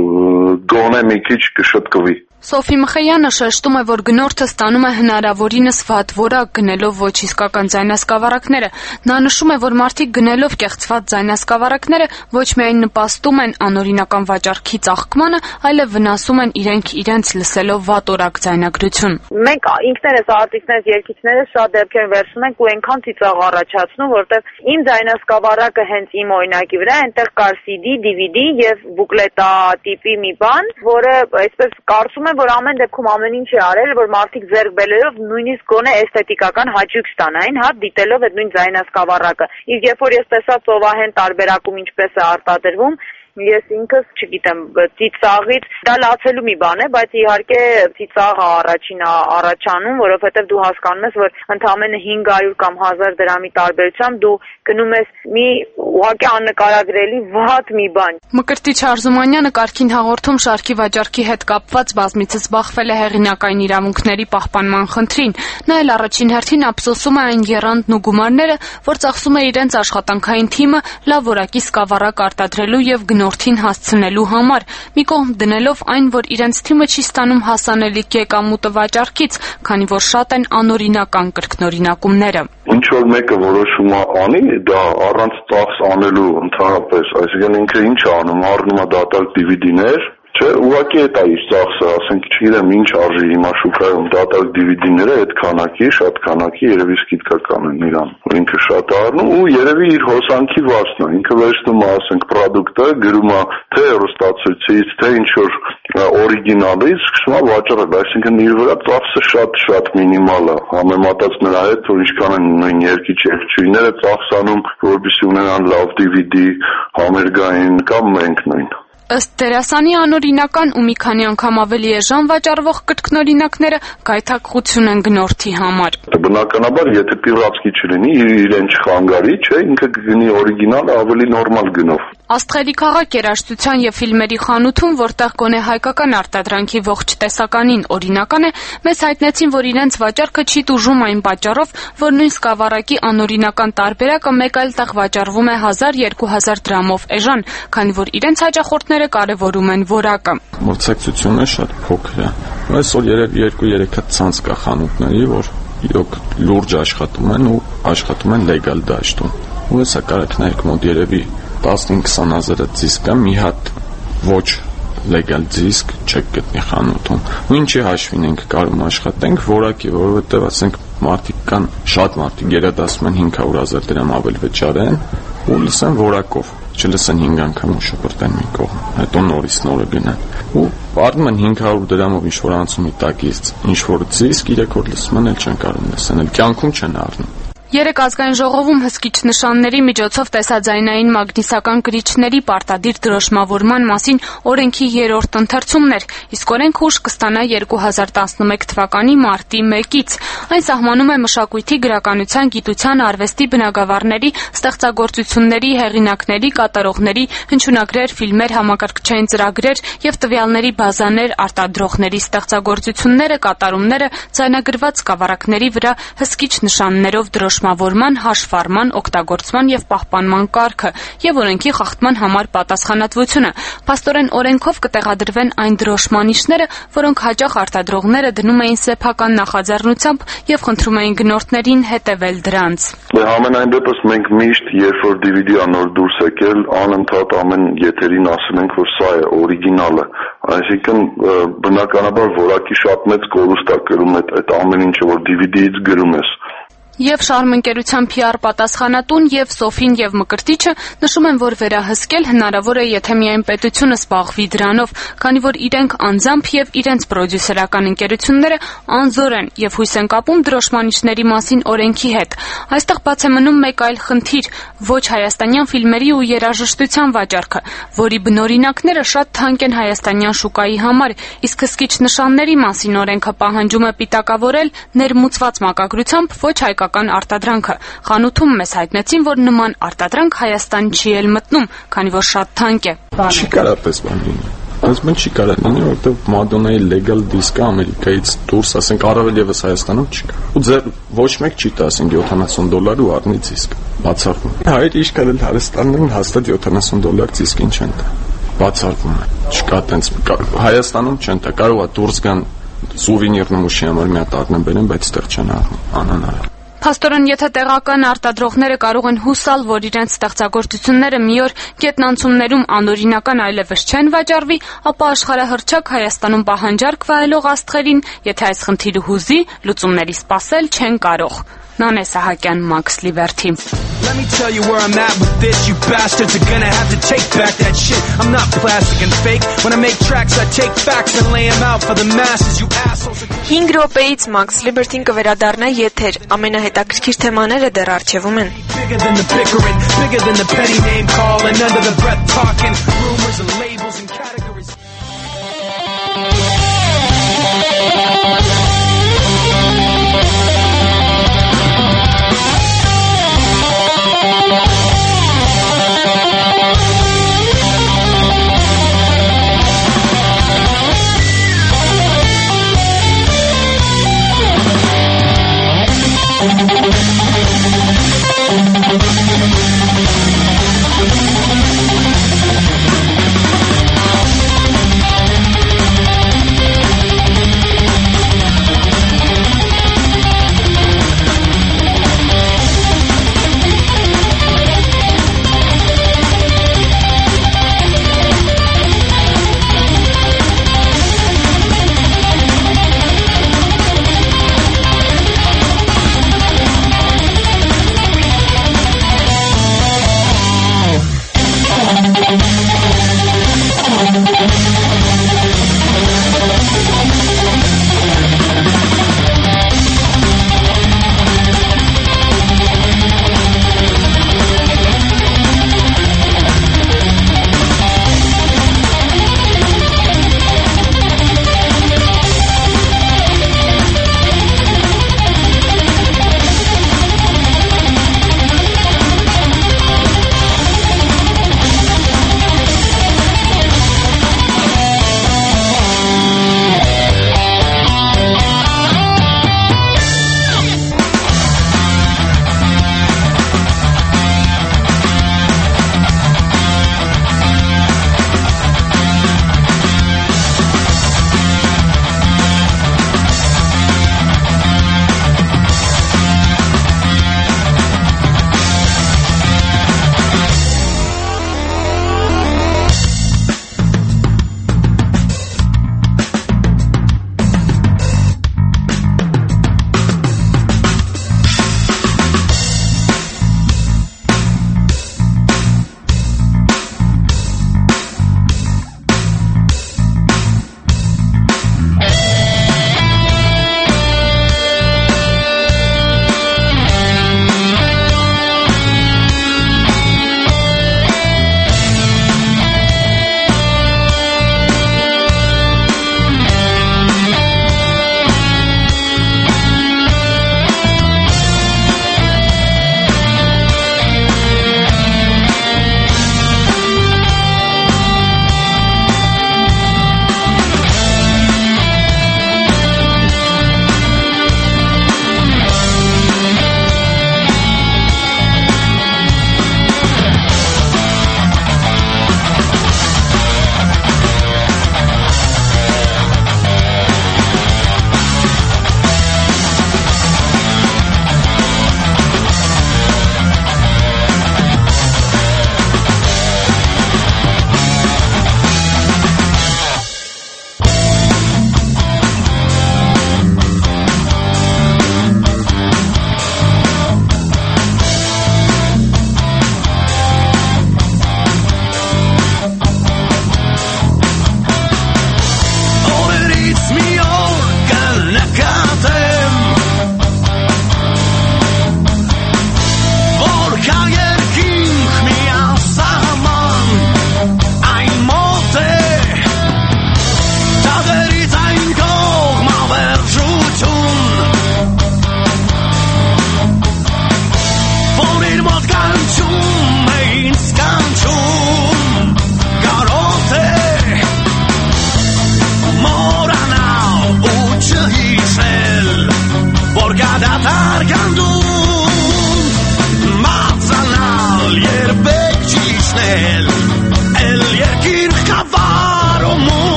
[SPEAKER 15] գոնե մի քիչ կշտկվի։
[SPEAKER 3] Սոֆի Մխեյանը շեշտում է, որ գնորդը ստանում է հնարավորինս վատ որակ գնելով ոչ իսկական ձայնասկավառակները։ Նա նշում է, որ մարդիկ գնելով կեղծված ձայնասկավառակները ոչ միայն նպաստում են անօրինական վաճառքի ծաղկմանը, այլև վնասում են իրենց լսելով վատ օրակ ձայնագրություն։
[SPEAKER 14] Մենք ինքներս արտիստներս, երգիչներս շատ դեպքեր վերցնում ենք ու այնքան ծիծաղ առաջացնում, որտեղ իմ ձայնասկավառակը հենց իմ օրինակի վրա, այնտեղ կար CD, DVD եւ բուկլետա տիպի մի բան, որը այսպես կարծում եմ, որ ամեն դեպքում ամեն ինչ է արել, որ մարդիկ ձեռք բերելով նույնիսկ գոնե էսթետիկական հաճույք ստանային, հա, դիտելով այդ նույն ձայնասկավառակը։ Իսկ երբ որ ես տեսա ծովահեն տարբերակում ինչպես է արտադրվում, ես ինքս չգիտեմ, ծիծաղից դա լացելու մի բան է, բայց իհարկե ծիծաղը առաջին առաջանում, որովհետև դու հասկանում ես, որ ընդամենը 500 կամ 1000 դրամի տարբերությամբ դու գնում ես մի ուղղակի աննկարագրելի վատ մի բան։
[SPEAKER 10] Մկրտիչ Արզումանյանը կարգին հաղորդում շարքի վաճառքի հետ կապված բազմիցս բախվել է հեղինակային իրավունքների պահպանման խնդրին։ Նա էլ առաջին հերթին ափսոսում է այն եռանդն ու գումարները, որ ծախսում է իրենց աշխատանքային թիմը լավ որակի սկավառակ արտադրելու եւ գնորդին հասցնելու համար, մի կողմ դնելով այն, որ իրենց թիմը չի ստանում հասանելի կեկամուտը վաճառքից, քանի որ շատ են անօրինական կրկնօրինակումները։
[SPEAKER 15] Ինչ որ մեկը որոշում անի, դա առանց ծախս անելու ընդհանրապես, այսինքն ինքը ինչ է անում, առնում է դատարկ DVD-ներ, չէ, ուղղակի է տա իր ծախսը, ասենք չգիտեմ ինչ արժի հիմա շուկայում դատարկ DVD-ները այդ քանակի, շատ քանակի երևի սկիզբական են իրան, որ ինքը շատ է առնում ու երևի իր հոսանքի վարձն է, ինքը վերցնում է, ասենք, պրոդուկտը, գրում է թե հեռուստացույցից, թե ինչ որ օրիգինալից, սկսում է վաճառել, այսինքն իր վրա ծախսը շատ մինիմալ է, համեմատած նրա հետ, որ ինչքան են նույն երկիչ երկչույները ծախսանում, որպեսզի ունենան լավ DVD, համերգային կամ մենք նույն։
[SPEAKER 10] Ըստ դերասանի անօրինական ու մի քանի անգամ ավելի էժան վաճառվող կրկնօրինակները գայթակղություն են գնորդի համար։
[SPEAKER 15] Բնականաբար, եթե պիրատսկի չլինի, իրեն չխանգարի, չէ, ինքը կգնի օրիգինալը ավելի նորմալ գնով։
[SPEAKER 10] Աստղերի քաղաք երաժշտության եւ ֆիլմերի խանութում, որտեղ գոնե հայկական արտադրանքի ողջ տեսականին օրինական է, մեզ հայտնեցին, որ իրենց վաճառքը չի տուժում այն պատճառով, որ նույն սկավառակի անօրինական տարբերակը մեկ այլ տեղ վաճառվում է 1000-2000 դրամով էժան, քանի որ իրենց հաճախորդները կարևորում են որակը։
[SPEAKER 16] Մրցակցությունը շատ փոքր է։ Այսօր երևի 2-3 հատ ցանց կա խանութների, որ իրոք լուրջ աշխատում են ու աշխատում են լեգալ դաշտում։ Ու հեսա կարեք նայեք մոտ երևի 15-20 հազարը դիսկ է, մի հատ ոչ լեգալ դիսկ չեք գտնի խանութում։ Ու ինչի հաշվին ենք կարում աշխատենք, որակի, որովհետև ասենք մարդիկ կան, շատ մարդիկ երադասում են 500,000 դրամ ավել վճարեն ու լսեն որակով, չլսեն 5 անգամ ու շպրտեն մի կողմ, հետո նորից նորը գնան։ Ու առնում են 500 դրամով ինչ-որ անցումի տակից, ինչ-որ դիսկ, 3 օր լսում են, էլ չեն կարում լսեն, էլ կյանքում չեն առնում։
[SPEAKER 10] Երեք ազգային ժողովում հսկիչ նշանների միջոցով տեսաձայնային մագնիսական կրիչների պարտադիր դրոշմավորման մասին օրենքի 3-րդ ընթերցումն էր, իսկ օրենքը ուժ կստանա 2011 թվականի մարտի 1-ից։ Այն սահմանում է մշակույթի, գրականության, գիտության, արվեստի բնագավառների, ստեղծագործությունների, հեղինակների, կատարողների, հնչյունագրեր, ֆիլմեր, համակարգչային ծրագրեր եւ տվյալների բազաներ արտադրողների ստեղծագործությունները, կատարումները ձայնագրված սկավառակների վրա հսկիչ նշաններով դրոշմավորման, հաշվառման, օգտագործման եւ պահպանման կարգը եւ օրենքի խախտման համար պատասխանատվությունը։ Փաստորեն օրենքով կտեղադրվեն այն դրոշմանիշները, որոնք հաճախ արտադրողները դնում էին սեփական նախաձեռնությամբ եւ խնդրում էին գնորդներին հետեւել դրանց։
[SPEAKER 15] Համենայն դեպս մենք միշտ, երբ որ DVD-ը նոր դուրս եկել, անընդհատ ամեն եթերին ասում ենք, որ սա է օրիգինալը։ Այսինքն բնականաբար որակի շատ մեծ կորուստ է կրում այդ ամեն ինչը, որ DVD-ից գրում ես։
[SPEAKER 10] Եվ Շարմ ընկերության PR պատասխանատուն եւ Սոֆին եւ Մկրտիչը նշում են, որ վերահսկել հնարավոր է, եթե միայն պետությունը զբաղվի դրանով, քանի որ իրենք անձամբ եւ իրենց պրոդյուսերական ընկերությունները անզոր են եւ հույս են կապում դրոշմանիշների մասին օրենքի հետ։ Այստեղ բաց է մնում մեկ այլ խնդիր՝ ոչ հայաստանյան ֆիլմերի ու երաժշտության վաճառքը, որի բնօրինակները շատ թանկ են հայաստանյան շուկայի համար, իսկ հսկիչ նշանների մասին օրենքը պահանջում է պիտակավորել ներմուծված մակագրությամբ ոչ հայկական արտադրանքը։ Խանութում մեզ հայտնեցին, որ նման արտադրանք Հայաստան չի էլ մտնում, քանի որ շատ թանկ է։
[SPEAKER 16] Չի կարող պես բան լինի։ Ասում են չի կարող լինի, որովհետև Մադոննայի լեգալ դիսկը Ամերիկայից դուրս, ասենք, առավել եւս Հայաստանում չկա։ Ու ձեր ոչ մեկ չի տա, ասենք, $70 ու առնի դիսկ։ Բացառվում։ Հայեր իշքան էլ Հայաստանում հաստատ $70 դիսկին չեն տա։ Բացառվում է։ Չկա տենց Հայաստանում չեն տա, կարող է դուրս գան սուվենիր նմուշի համար մի հատ առնեն բերեն, բայց այդտեղ չեն առնի, անհնար։
[SPEAKER 10] Փաստորեն, եթե տեղական արտադրողները կարող են հուսալ, որ իրենց ստեղծագործությունները մի օր գետնանցումներում անօրինական այլևս չեն վաճառվի, ապա աշխարհահռչակ Հայաստանում պահանջարկ վայելող աստղերին, եթե այս խնդիրը հուզի, լուծումների սպասել չեն կարող։
[SPEAKER 17] Նանե Սահակյան, Max Liberty.
[SPEAKER 18] Let me tell you where I'm at with this. You bastards are gonna have to take back that shit. I'm not plastic and fake. When I make tracks, I take facts and lay them out for the masses. You assholes.
[SPEAKER 5] 5 րոպեից Max Liberty-ն կվերադառնա եթեր։ Ամենահետաքրքիր թեմաները դեռ առջևում են։
[SPEAKER 18] Bigger than the bickering, bigger than the petty name calling, under the breath talking, rumors and labels and categories.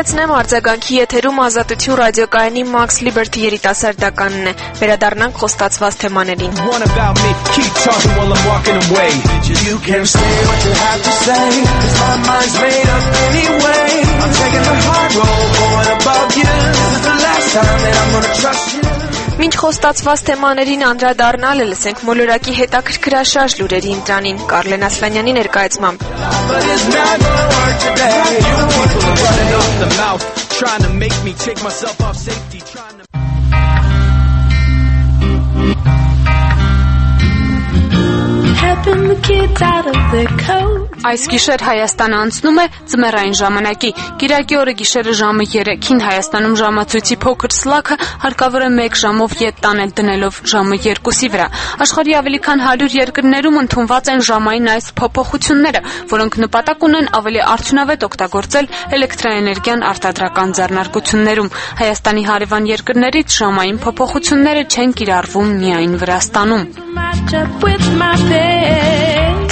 [SPEAKER 5] Հիշեցնեմ արձագանքի եթերում Ազատություն ռադիոկայանի Max Liberty երիտասարդականն է։ Վերադառնանք խոստացված թեմաներին։
[SPEAKER 18] One about me, keep talking while I'm walking away. You can't say what you have to say, 'cause my mind's made up anyway. I'm taking the hard road, going above you. This is the last time that I'm gonna trust you.
[SPEAKER 5] Մինչ խոստացված թեմաներին անդրադառնալը լսենք մոլորակի հետաքրքրաշարժ լուրերի ընտրանին Կարլեն Ասլանյանի ներկայացմամբ։
[SPEAKER 18] But it's not gonna work today. You people are running off the mouth, trying to make me take myself off safety, trying to
[SPEAKER 8] helping the kids out of their coat.
[SPEAKER 17] Այս գիշեր Հայաստանը անցնում է ձմեռային ժամանակի։ Կիրակի օրը գիշերը ժամը 3-ին Հայաստանում ժամացույցի փոքր սլաքը հարկավոր է 1 ժամով ետ տանել դնելով ժամը 2-ի վրա։ Աշխարհի ավելի քան 100 երկրներում ընդունված են ժամային այս փոփոխությունները, որոնք նպատակ ունեն ավելի արդյունավետ օգտագործել էլեկտրաէներգիան արտադրական ձեռնարկություններում։ Հայաստանի հարևան երկրներից ժամային փոփոխությունները չեն կիրառվում միայն Վրաստանում։
[SPEAKER 8] Match up with my face.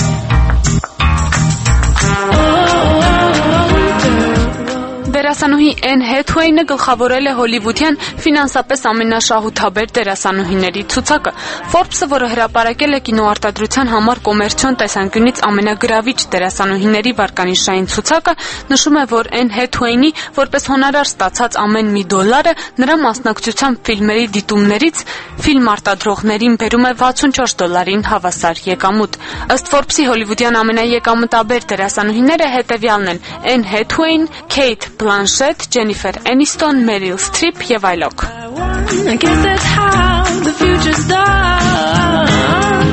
[SPEAKER 17] Դերասանուհի Էն Հեթուեյնը գլխավորել է հոլիվուդյան ֆինանսապես ամենաշահութաբեր դերասանուհիների ցուցակը։ Forbes-ը, որը հրապարակել է կինոարտադրության համար կոմերցիոն տեսանկյունից ամենագրավիչ դերասանուհիների վարկանիշային ցուցակը, նշում է, որ Էն Հեթուեյնի որպես հոնորար ստացած ամեն մի դոլարը նրա մասնակցությամբ ֆիլմերի դիտումներից ֆիլմ արտադրողներին բերում է $64 հավասար եկամուտ։ Ըստ Forbes-ի հոլիվուդյան ամենաեկամտաբեր դերասանուհիները հետևյալն են՝ Էն Հեթուեյն, Քեյթ Blanchett, Jennifer Aniston, Meryl Streep եւ այլոք։
[SPEAKER 8] I guess that's how the future's done.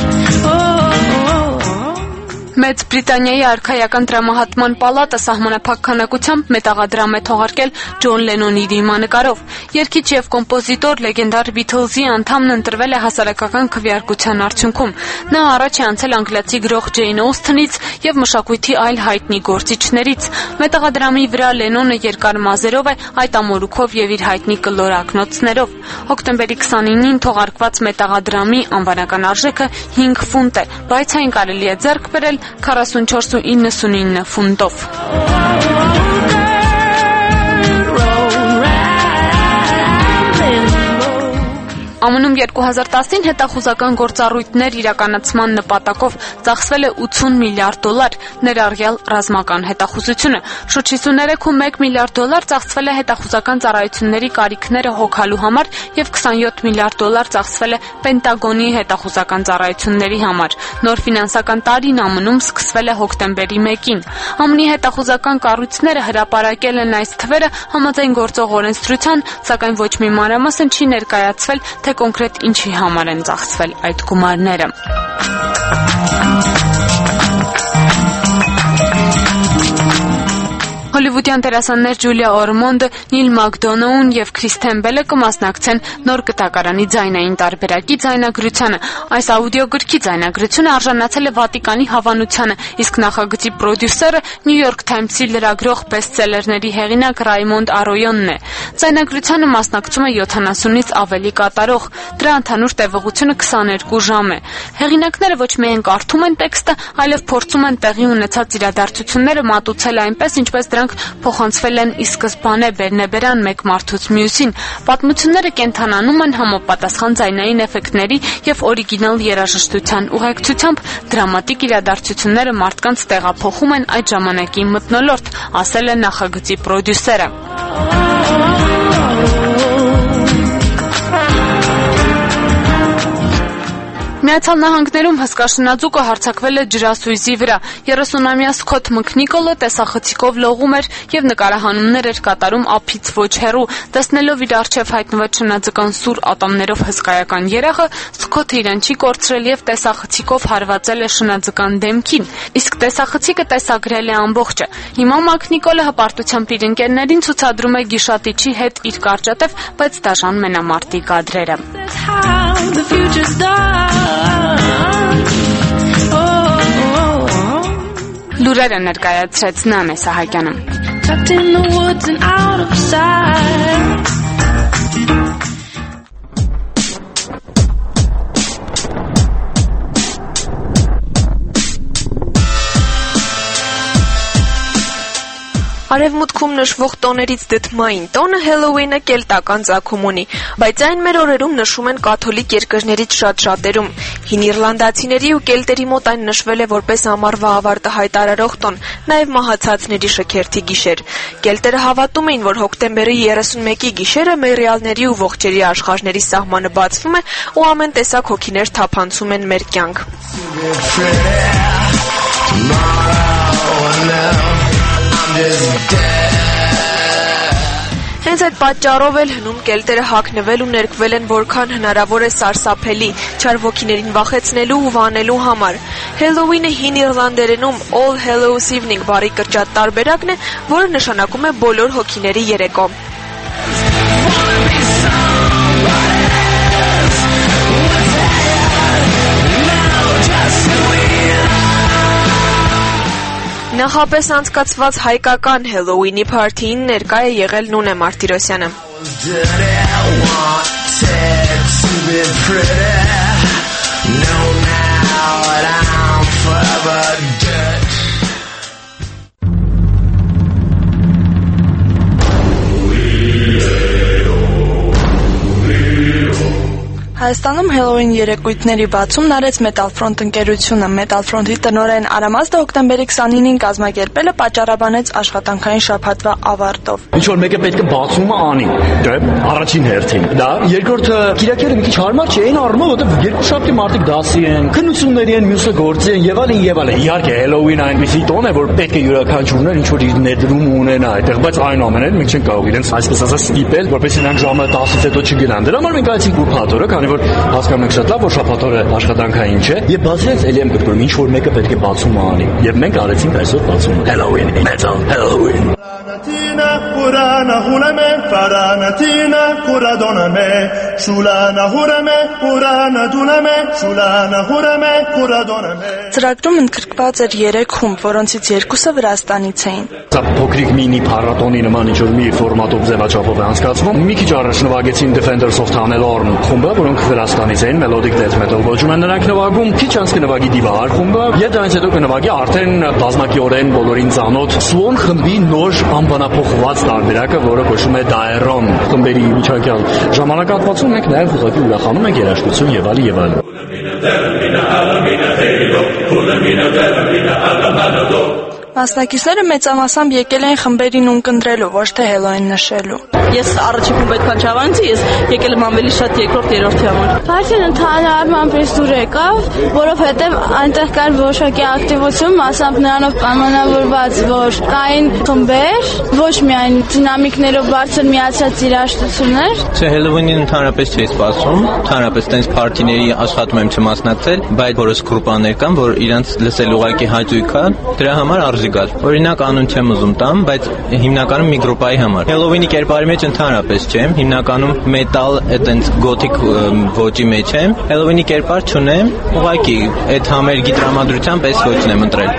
[SPEAKER 17] Մեծ Բրիտանիայի արքայական դրամահատման պալատը սահմանափակ քանակությամբ մետաղադրամ է թողարկել Ջոն Լենոնի դիմանկարով։ Երգիչ եւ կոմպոզիտոր լեգենդար Beatles-ի անդամն ընտրվել է հասարակական քվեարկության արդյունքում։ Նա առաջ է անցել անգլիացի գրող Ջեյն Օսթենից եւ մշակույթի այլ հայտնի գործիչներից։ Մետաղադրամի վրա Լենոնը երկար մազերով է, այդ ամորուքով եւ իր հայտնի կլոր ակնոցներով։ Հոկտեմբերի 29-ին թողարկված մետաղադրամի անվանական արժեքը 5 ֆունտ է, բայց այն կարելի է ձեռք բերել 44.99 ֆունտով։ ԱՄՆ-ում 2010-ին հետախուզական գործառույթներ իրականացման նպատակով ծախսվել է $80 միլիարդ, ներառյալ ռազմական հետախուզությունը։ Շուրջ 53-ում $1 միլիարդ ծախսվել է հետախուզական ծառայությունների կարիքները հոգալու համար եւ $27 միլիարդ ծախսվել է Պենտագոնի հետախուզական ծառայությունների համար։ Նոր ֆինանսական տարին ԱՄՆ-ում սկսվել է հոկտեմբերի 1-ին։ ԱՄՆ-ի հետախուզական կառույցները հրապարակել են այս թվերը համաձայն գործող օրենսդրության, սակայն ոչ մի մանրամասն չի ներկայացվել, թե կոնկրետ ինչի համար են ծախսվել այդ գումարները։ Հոլիվուդյան դերասաններ Ջուլիա Օրմոնդը, Նիլ Մակդոնոուն եւ Քրիստեն Բելը կմասնակցեն նոր կտակարանի ձայնային տարբերակի ձայնագրությանը։ Այս աուդիոգրքի ձայնագրությունը արժանացել է Վատիկանի հավանությանը, իսկ նախագծի պրոդյուսերը New York Times-ի լրագրող բեսթսելերների հեղինակ Ռայմոնդ Արոյոնն է։ Ձայնագրությանը մասնակցում է 70-ից ավելի կատարող։ Դրա ընդհանուր տևողությունը 22 ժամ է։ Հեղինակները ոչ միայն կարդում են տեքստը, այլև փորձում են տեղի ունեցած իրադարձությունները մատուցել այնպես, ինչպես դրանք փոխանցվել են ի սկզբանե բերնեբերան մեկ մարդուց մյուսին։ Պատմությունները կենթանանում են համապատասխան ձայնային էֆեկտների եւ օրիգինալ երաժշտության ուղեկցությամբ, դրամատիկ իրադարձությունները մարդկանց տեղափոխում են այդ ժամանակի մթնոլորտ, ասել է նախագծի պրոդյուսերը։ Միացյալ Նահանգներում հսկաշնաձուկը հարձակվել է ջրասույզի վրա։ 30-ամյա Սքոթ Մքնիկոլը տեսախցիկով լողում էր եւ նկարահանումներ էր կատարում ափից ոչ հեռու։ Տեսնելով իր առջև հայտնված շնաձկան սուր ատամներով հսկայական երախը, Սքոթը իրեն չի կորցրել եւ տեսախցիկով հարվածել է շնաձկան դեմքին։ Իսկ տեսախցիկը տեսագրել է ամբողջը։ Հիմա Մքնիկոլը հպարտությամբ իր ընկերներին ցուցադրում է գիշատիչի հետ իր կարճատև, բայց դաժան մենամարտի կադրերը։ Լուրերը ներկայացրեց Նանե Սահակյանը։
[SPEAKER 5] Արևմուտքում նշվող տոներից դդմային տոնը Հելլոուինը կելտական ծագում ունի, բայց այն մեր օրերում նշում են կաթոլիկ երկրներից շատ շատերում։ Հին իռլանդացիների ու կելտերի մոտ այն նշվել է որպես ամառվա ավարտը հայտարարող տոն, նաև մահացածների շքերթի գիշեր։ Կելտերը հավատում էին, որ հոկտեմբերի 31-ի գիշերը մեռյալների ու ողջերի աշխարհների սահմանը բացվում է ու ամեն տեսակ հոգիներ թափանցում են մեր կյանք։ Հենց այդ պատճառով էլ հնում կելտերը հագնվել ու ներկվել են որքան հնարավոր է սարսափելի, չար ոգիներին վախեցնելու ու վանելու համար։ Հելլոուինը հին իռլանդերենում All Hallows Evening բառի կրճատ տարբերակն է, որը նշանակում է բոլոր հոգիների երեկո։ Նախապես անցկացված հայկական Հելլոուինի փարթիին ներկա է եղել Նունե Մարտիրոսյանը։
[SPEAKER 10] Հայաստանում Հելլոուին երեկույթների բացումն արեց Metal Front ընկերությունը։ Metal Front-ի տնօրեն Արամազդը հոկտեմբերի 29-ին կազմակերպելը պատճառաբանեց աշխատանքային շաբաթվա ավարտով։
[SPEAKER 19] Ինչ որ մեկը պետք է բացումը անի, դե առաջին հերթին։ Դա երկրորդը Կիրակերը մի քիչ հարմար չէ, այն առումով, որովհետև երկու շաբթի մարդիկ դասի են, քննությունների են, մյուսը գործի են եւ այլն եւ այլն։ Իհարկե Հելլոուին այնպեսի տոն է, որ պետք է յուրաքանչյուրն ինչ որ իր ներդրում ունենա այդտեղ, բայց այնուամենայնիվ մենք չենք կարող իրենց այսպես ասած ստիպել, որպեսզի նրանք ժամը 10-ից հետո չգնան։ Դրա համար մենք այցենք ուրբաթ օրը, քանի որ հասկանում եք շատ լավ, որ շաբաթօրը աշխատանքային չէ, եւ բացելուց էլի եմ գրում, ինչ որ մեկը պետք է բացում անի։ Եվ մենք արեցինք այսօր բացումը։ Halloween, Metal Halloween։
[SPEAKER 18] Purana hulame, paranatina, kuradoname, shulana hurame, purana duname, shulana hurame, kuradoname։
[SPEAKER 10] Ծրագրում ընդգրկված էր 3 խումբ, որոնցից 2-ը Վրաստանից էին։
[SPEAKER 19] Սա փոքրիկ մինի փառատոնի նման ինչ որ մի ֆորմատով ձևաչափով է անցկացվում։ Մի քիչ առաջ նվագեցին Defenders of Tanelorn խումբը, որոնք Վրաստանից էին, Melodic Death Metal ոճում են նրանք նվագում։ Քիչ անց կնվագի Դիվահար խումբը, եւ դրանից հետո կնվագի արդեն բազմակիորեն բոլորին ծանոթ Swan խմբի նոր անբանափոխված տարբերակը, որը կոչվում է Daeron խմբերի միջակայալ ժամանակահատվածում մենք նաև ուղղակի ուրախանում ենք երաժշտություն եւ այլն եւ այլն։
[SPEAKER 10] Մասնակիցները մեծամասամբ եկել են խմբերին ունկնդրելու, ոչ թե Հելլոուին նշելու։
[SPEAKER 20] Ես առաջին խումբ այդքան չավանցի, ես եկել եմ ավելի շատ երկրորդ-երրորդի համար։
[SPEAKER 21] Փարթին ընդհանրապես դուր դուր եկավ, որովհետև այնտեղ կար որոշակի ակտիվություն, մասամբ նրանով պայմանավորված, որ կային խմբեր, ոչ միայն դինամիկներով բարձր միացած երաժշտություններ։
[SPEAKER 22] Չէ, Հելլոուինին ընդհանրապես չի սպասում, ընդհանրապես տենց փարթիների աշխատում եմ չմասնակցել, բայց որոշ գրուպաներ կան, որ իրանց լսել ուղակի հաճույք է, դրա համար արժի գալ։ Օրինակ անուն չեմ ուզում տամ, բայց հիմնականում մի գրուպայի համար։ Հելլոուինի կերպարի մեջ ընդհանրապես չեմ, հիմնականում մետալ, այտենց գոթիկ ոճի մեջ եմ։ Հելլոուինի կերպար չունեմ, ուղղակի այդ համերգի տրամադրության պես ոճն եմ ընտրել։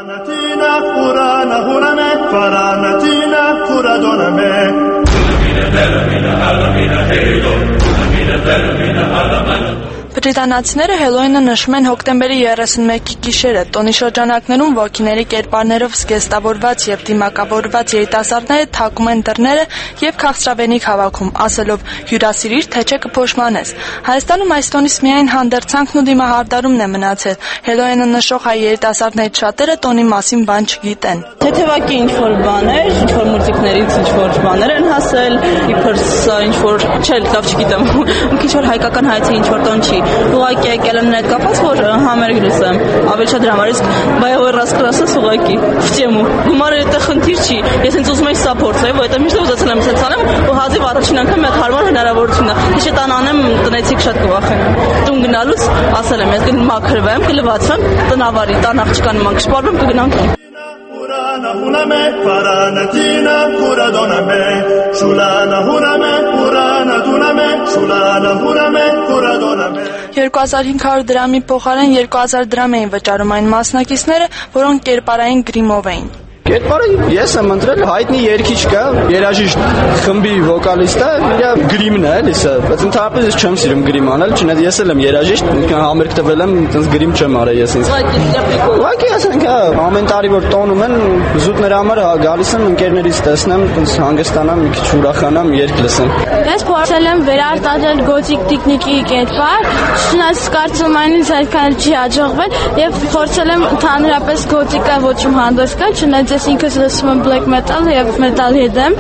[SPEAKER 10] Բրիտանացիները Հելլոուինը նշում են հոկտեմբերի 31-ի գիշերը։ Տոնի շրջանակներում ոգիների կերպարներով զգեստավորված եւ դիմակավորված երիտասարդները թակում են դռները եւ քաղցրավենիք հավաքում, ասելով՝ հյուրասիրիր, թե չէ կփոշմանես։ Հայաստանում այս տոնից միայն հանդերձանքն ու դիմահարդարումն է մնացել։ Հելլոուինը նշող հայ երիտասարդներից շատերը տոնի մասին բան չգիտեն։
[SPEAKER 20] Թեթևակի ինչ-որ բաներ, ինչ-որ մուզիկներից ինչ-որ բաներ են հասել, իբր սա ինչ-որ չէ, լավ չգիտեմ, ինչ որ հայկական հայցի ինչ-որ տոն չի։ Ուղղակի եկել եմ այդ կապած, որ համերգ լսեմ, ավելի շատ դրա համար, իսկ բայով ռասկրասս ուղղակի վճեմ ու գումարը այդտեղ խնդիր չի, ես հենց ուզում եմ սա փորձել, որովհետև միշտ ուզեցել եմ սենց անեմ, ու հազիվ առաջին անգամ մի հատ հարմար հնարավորություն է, ես այդ անեմ տնեցիք շատ կվախենան։ Տուն գնալուց ասել եմ, ես կմաքրվեմ, կլվացվեմ, տնավարի, տան աղջկան նման կշպարվեմ, կգնամ տուն։
[SPEAKER 18] Purana hulame, paranatina, kuradoname, shulana hulame, purana duname, shulana hulame, kuradoname։
[SPEAKER 10] 2500 դրամի փոխարեն 2000 դրամ էին վճարում այն մասնակիցները, որոնք կերպարային գրիմով էին։
[SPEAKER 4] Կերպարը ես եմ ընտրել հայտնի երգիչ կա, երաժիշտ խմբի վոկալիստ է, իր գրիմն է, էլի սա։ Բայց ընդհանրապես ես չեմ սիրում գրիմ անել, չնայած ես էլ եմ երաժիշտ, ինքն համերգ տվել եմ, այնպես գրիմ չեմ արել ես ինձ։ Ուղղակի ասենք, ամեն տարի որ տոնում են, զուտների համար գալիս եմ ընկերներից տեսնեմ, այնպես հանգստանամ, մի քիչ ուրախանամ, երգ լսեմ։
[SPEAKER 21] Ես փորձել եմ վերարտադրել գոթիկ տեխնիկի կերպար, չնայած կարծում եմ ինձ այդքան չի հաջողվել եւ փորձել եմ ընդհանրապես գոթիկը ոչ իմ հանդես գալ, չնայած ես ինքս լսում եմ black metal եւ metal head եմ։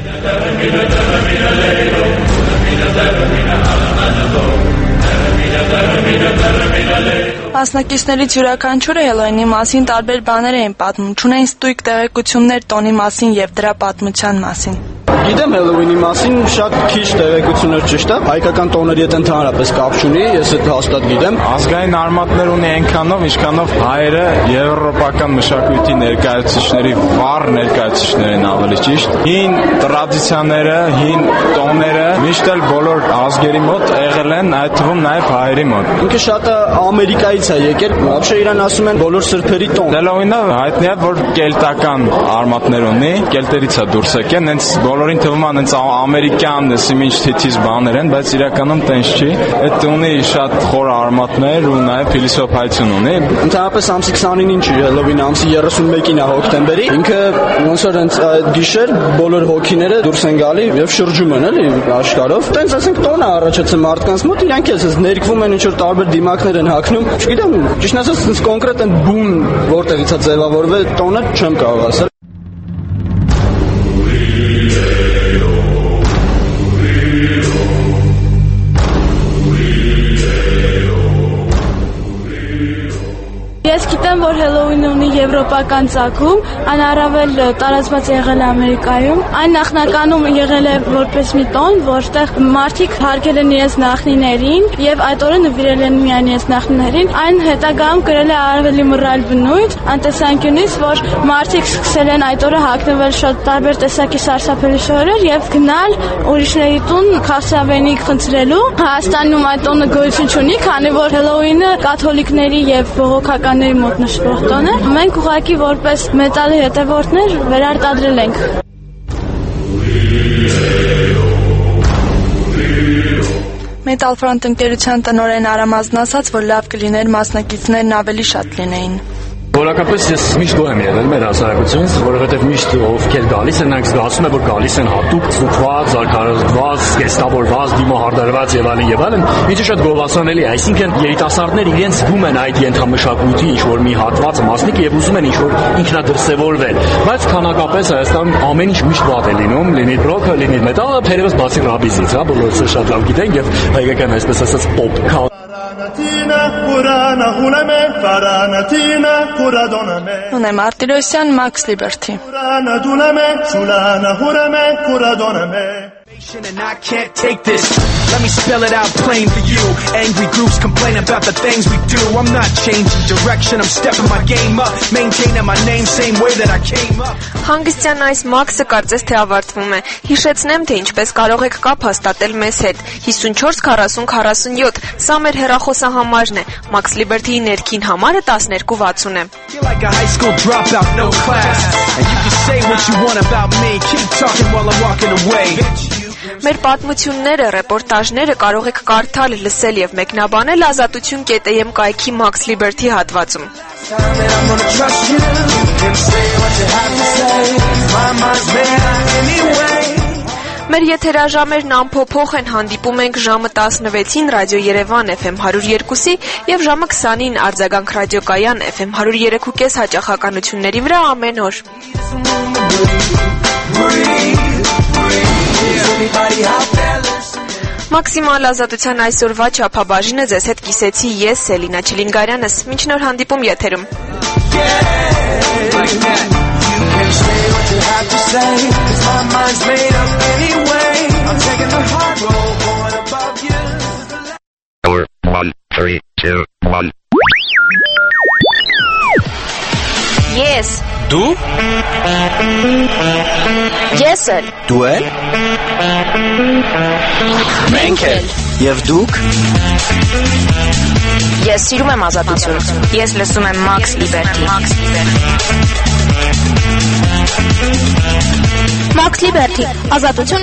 [SPEAKER 10] Մասնակիցներից յուրաքանչյուրը Հելոուինի մասին տարբեր բաներ էին պատմում, չունեն ստույգ տեղեկություններ տոնի մասին եւ դրա պատմության մասին։
[SPEAKER 4] Գիտեմ Հելոուինի մասին շատ քիչ տեղեկություններ ճիշտ է, հայկական տոների հետ ընդհանրապես կապ չունի, ես այդ հաստատ գիտեմ։
[SPEAKER 2] Ազգային արմատներ ունի այնքանով, ինչքանով հայերը եվրոպական մշակույթի ներկայացուցիչների վառ ներկայացուցիչներ են ավելի ճիշտ։ Հին տրադիցիաները, հին տոները միշտ էլ բոլոր ազգերի մոտ եղել են, այդ թվում նաև հայերի մոտ։
[SPEAKER 4] Ինքը շատը Ամերիկայից է եկել, вообще իրան ասում են բոլոր սրբերի տոն։
[SPEAKER 2] Հելոուինը հայտնի է, որ կելտական արմատներ ունի, կելտերից է դուրս եկել, հենց բոլորին թվում է հենց ամերիկյան սիմինչ թիթիզ բաներ են, բայց իրականում տենց չի։ Այդ ունի շատ խոր արմատներ ու նաև փիլիսոփայություն ունի։
[SPEAKER 4] Ընդհանրապես ամսի 29-ին չի Հելոուին, ամսի 31-ին է հոկտեմբերի։ Ինքը ոնց որ հենց այդ գիշեր բոլոր հոգիները դուրս են գալի եւ շրջում են էլի աշխարհով։ Տենց ասենք տոնը առաջացել մարդկանց մոտ, իրանք էլ ներկվում են ինչ-որ տարբեր դիմակներ են հագնում։ Չգիտեմ, ճիշտ ասած, ինձ կոնկրետ են բուն որտեղից է ձևավորվել տոնը չեմ կարող ասել։
[SPEAKER 21] Ես գիտեմ, որ Հելոուինը ունի եվրոպական ծագում, այն առավել տարածված եղել է Ամերիկայում։ Այն նախնականում եղել է որպես մի տոն, որտեղ մարդիկ հարգել են իրենց նախնիներին եւ այդ օրը նվիրել են միայն իրենց նախնիներին։ Այն հետագայում կրել է ավելի մռայլ բնույթ, անտեսանկյունից, որ մարդիկ սկսել են այդ օրը հագնվել շատ տարբեր տեսակի սարսափելի շորեր եւ գնալ ուրիշների տուն քարսավենիք խնդրելու։ Հայաստանում այդ տոնը գոյություն չունի, քանի որ Հելոուինը կաթոլիկների եւ բողոքական մոտ նշվող տոն է։ Մենք ուղղակի որպես մետալի հետևորդներ վերարտադրել ենք։
[SPEAKER 10] Metal Front ընկերության տնօրեն Արամազն ասաց, որ լավ կլիներ մասնակիցներն ավելի շատ լինեին։
[SPEAKER 19] Որակապես ես միշտ գոհ եմ եղել մեր հասարակությունից, որովհետև միշտ ովքեր գալիս են, նրանք զգացում են, որ գալիս են հատուկ, ցուցված, զարգացված, գեստավորված, դիմահարդարված եւ այլն, ինչը շատ գովասանելի է։ Այսինքն երիտասարդները իրենց զգում են այդ ենթամշակույթի ինչ-որ մի հատվածը, մասնիկը եւ ուզում են ինչ-որ ինքնադրսևորվել։ Բայց քանակապես Հայաստանում ամեն ինչ միշտ վատ է լինում, լինի ռոքը, լինի մետալը, թերևս բացի ռաբիզից, բոլորս շատ լավ գիտենք եւ հայկական այսպես ասած պոպ
[SPEAKER 10] Նունե Մարտիրոսյան, Max Liberty.
[SPEAKER 18] And I can't take this. Let me spell it out plain for you. Angry groups complain about the things we do. I'm not changing direction. I'm stepping my game up, maintaining my name same way that I came up.
[SPEAKER 5] Հանգստյան այս Մաքսը կարծես թե ավարտվում է։ Հիշեցնեմ, թե ինչպես կարող եք կապ հաստատել մեզ հետ։ 54 40 47. Սա մեր հեռախոսահամարն է։ Max Liberty-ի ներքին համարը 1260 է։
[SPEAKER 18] You're like a high school dropout, no class. And you can say what you want about me. Keep talking while I'm walking away.
[SPEAKER 5] Մեր պատմությունները, ռեպորտաժները կարող եք կարդալ, լսել եւ մեկնաբանել ազատություն.am կայքի Max Liberty հատվածում։ Մեր եթերաժամերն անփոփոխ են, հանդիպում ենք ժամը 16-ին Ռադիո Երևան FM 102-ի եւ ժամը 20-ին Արձագանք ռադիոկայան FM 103.5 հաճախականությունների վրա ամեն օր։ Մաքսիմալ ազատության այսօրվա չափաբաժինը ձեզ հետ կիսեցի ես, Սելինա Չիլինգարյանս։ Մինչ նոր հանդիպում եթերում։
[SPEAKER 7] Ես
[SPEAKER 6] Դու
[SPEAKER 7] Ես էլ
[SPEAKER 6] Դու էլ
[SPEAKER 7] Մենք էլ
[SPEAKER 6] Եվ դուք
[SPEAKER 7] Ես սիրում եմ ազատություն
[SPEAKER 3] Ես լսում եմ Max Liberty Max Liberty, ազատություն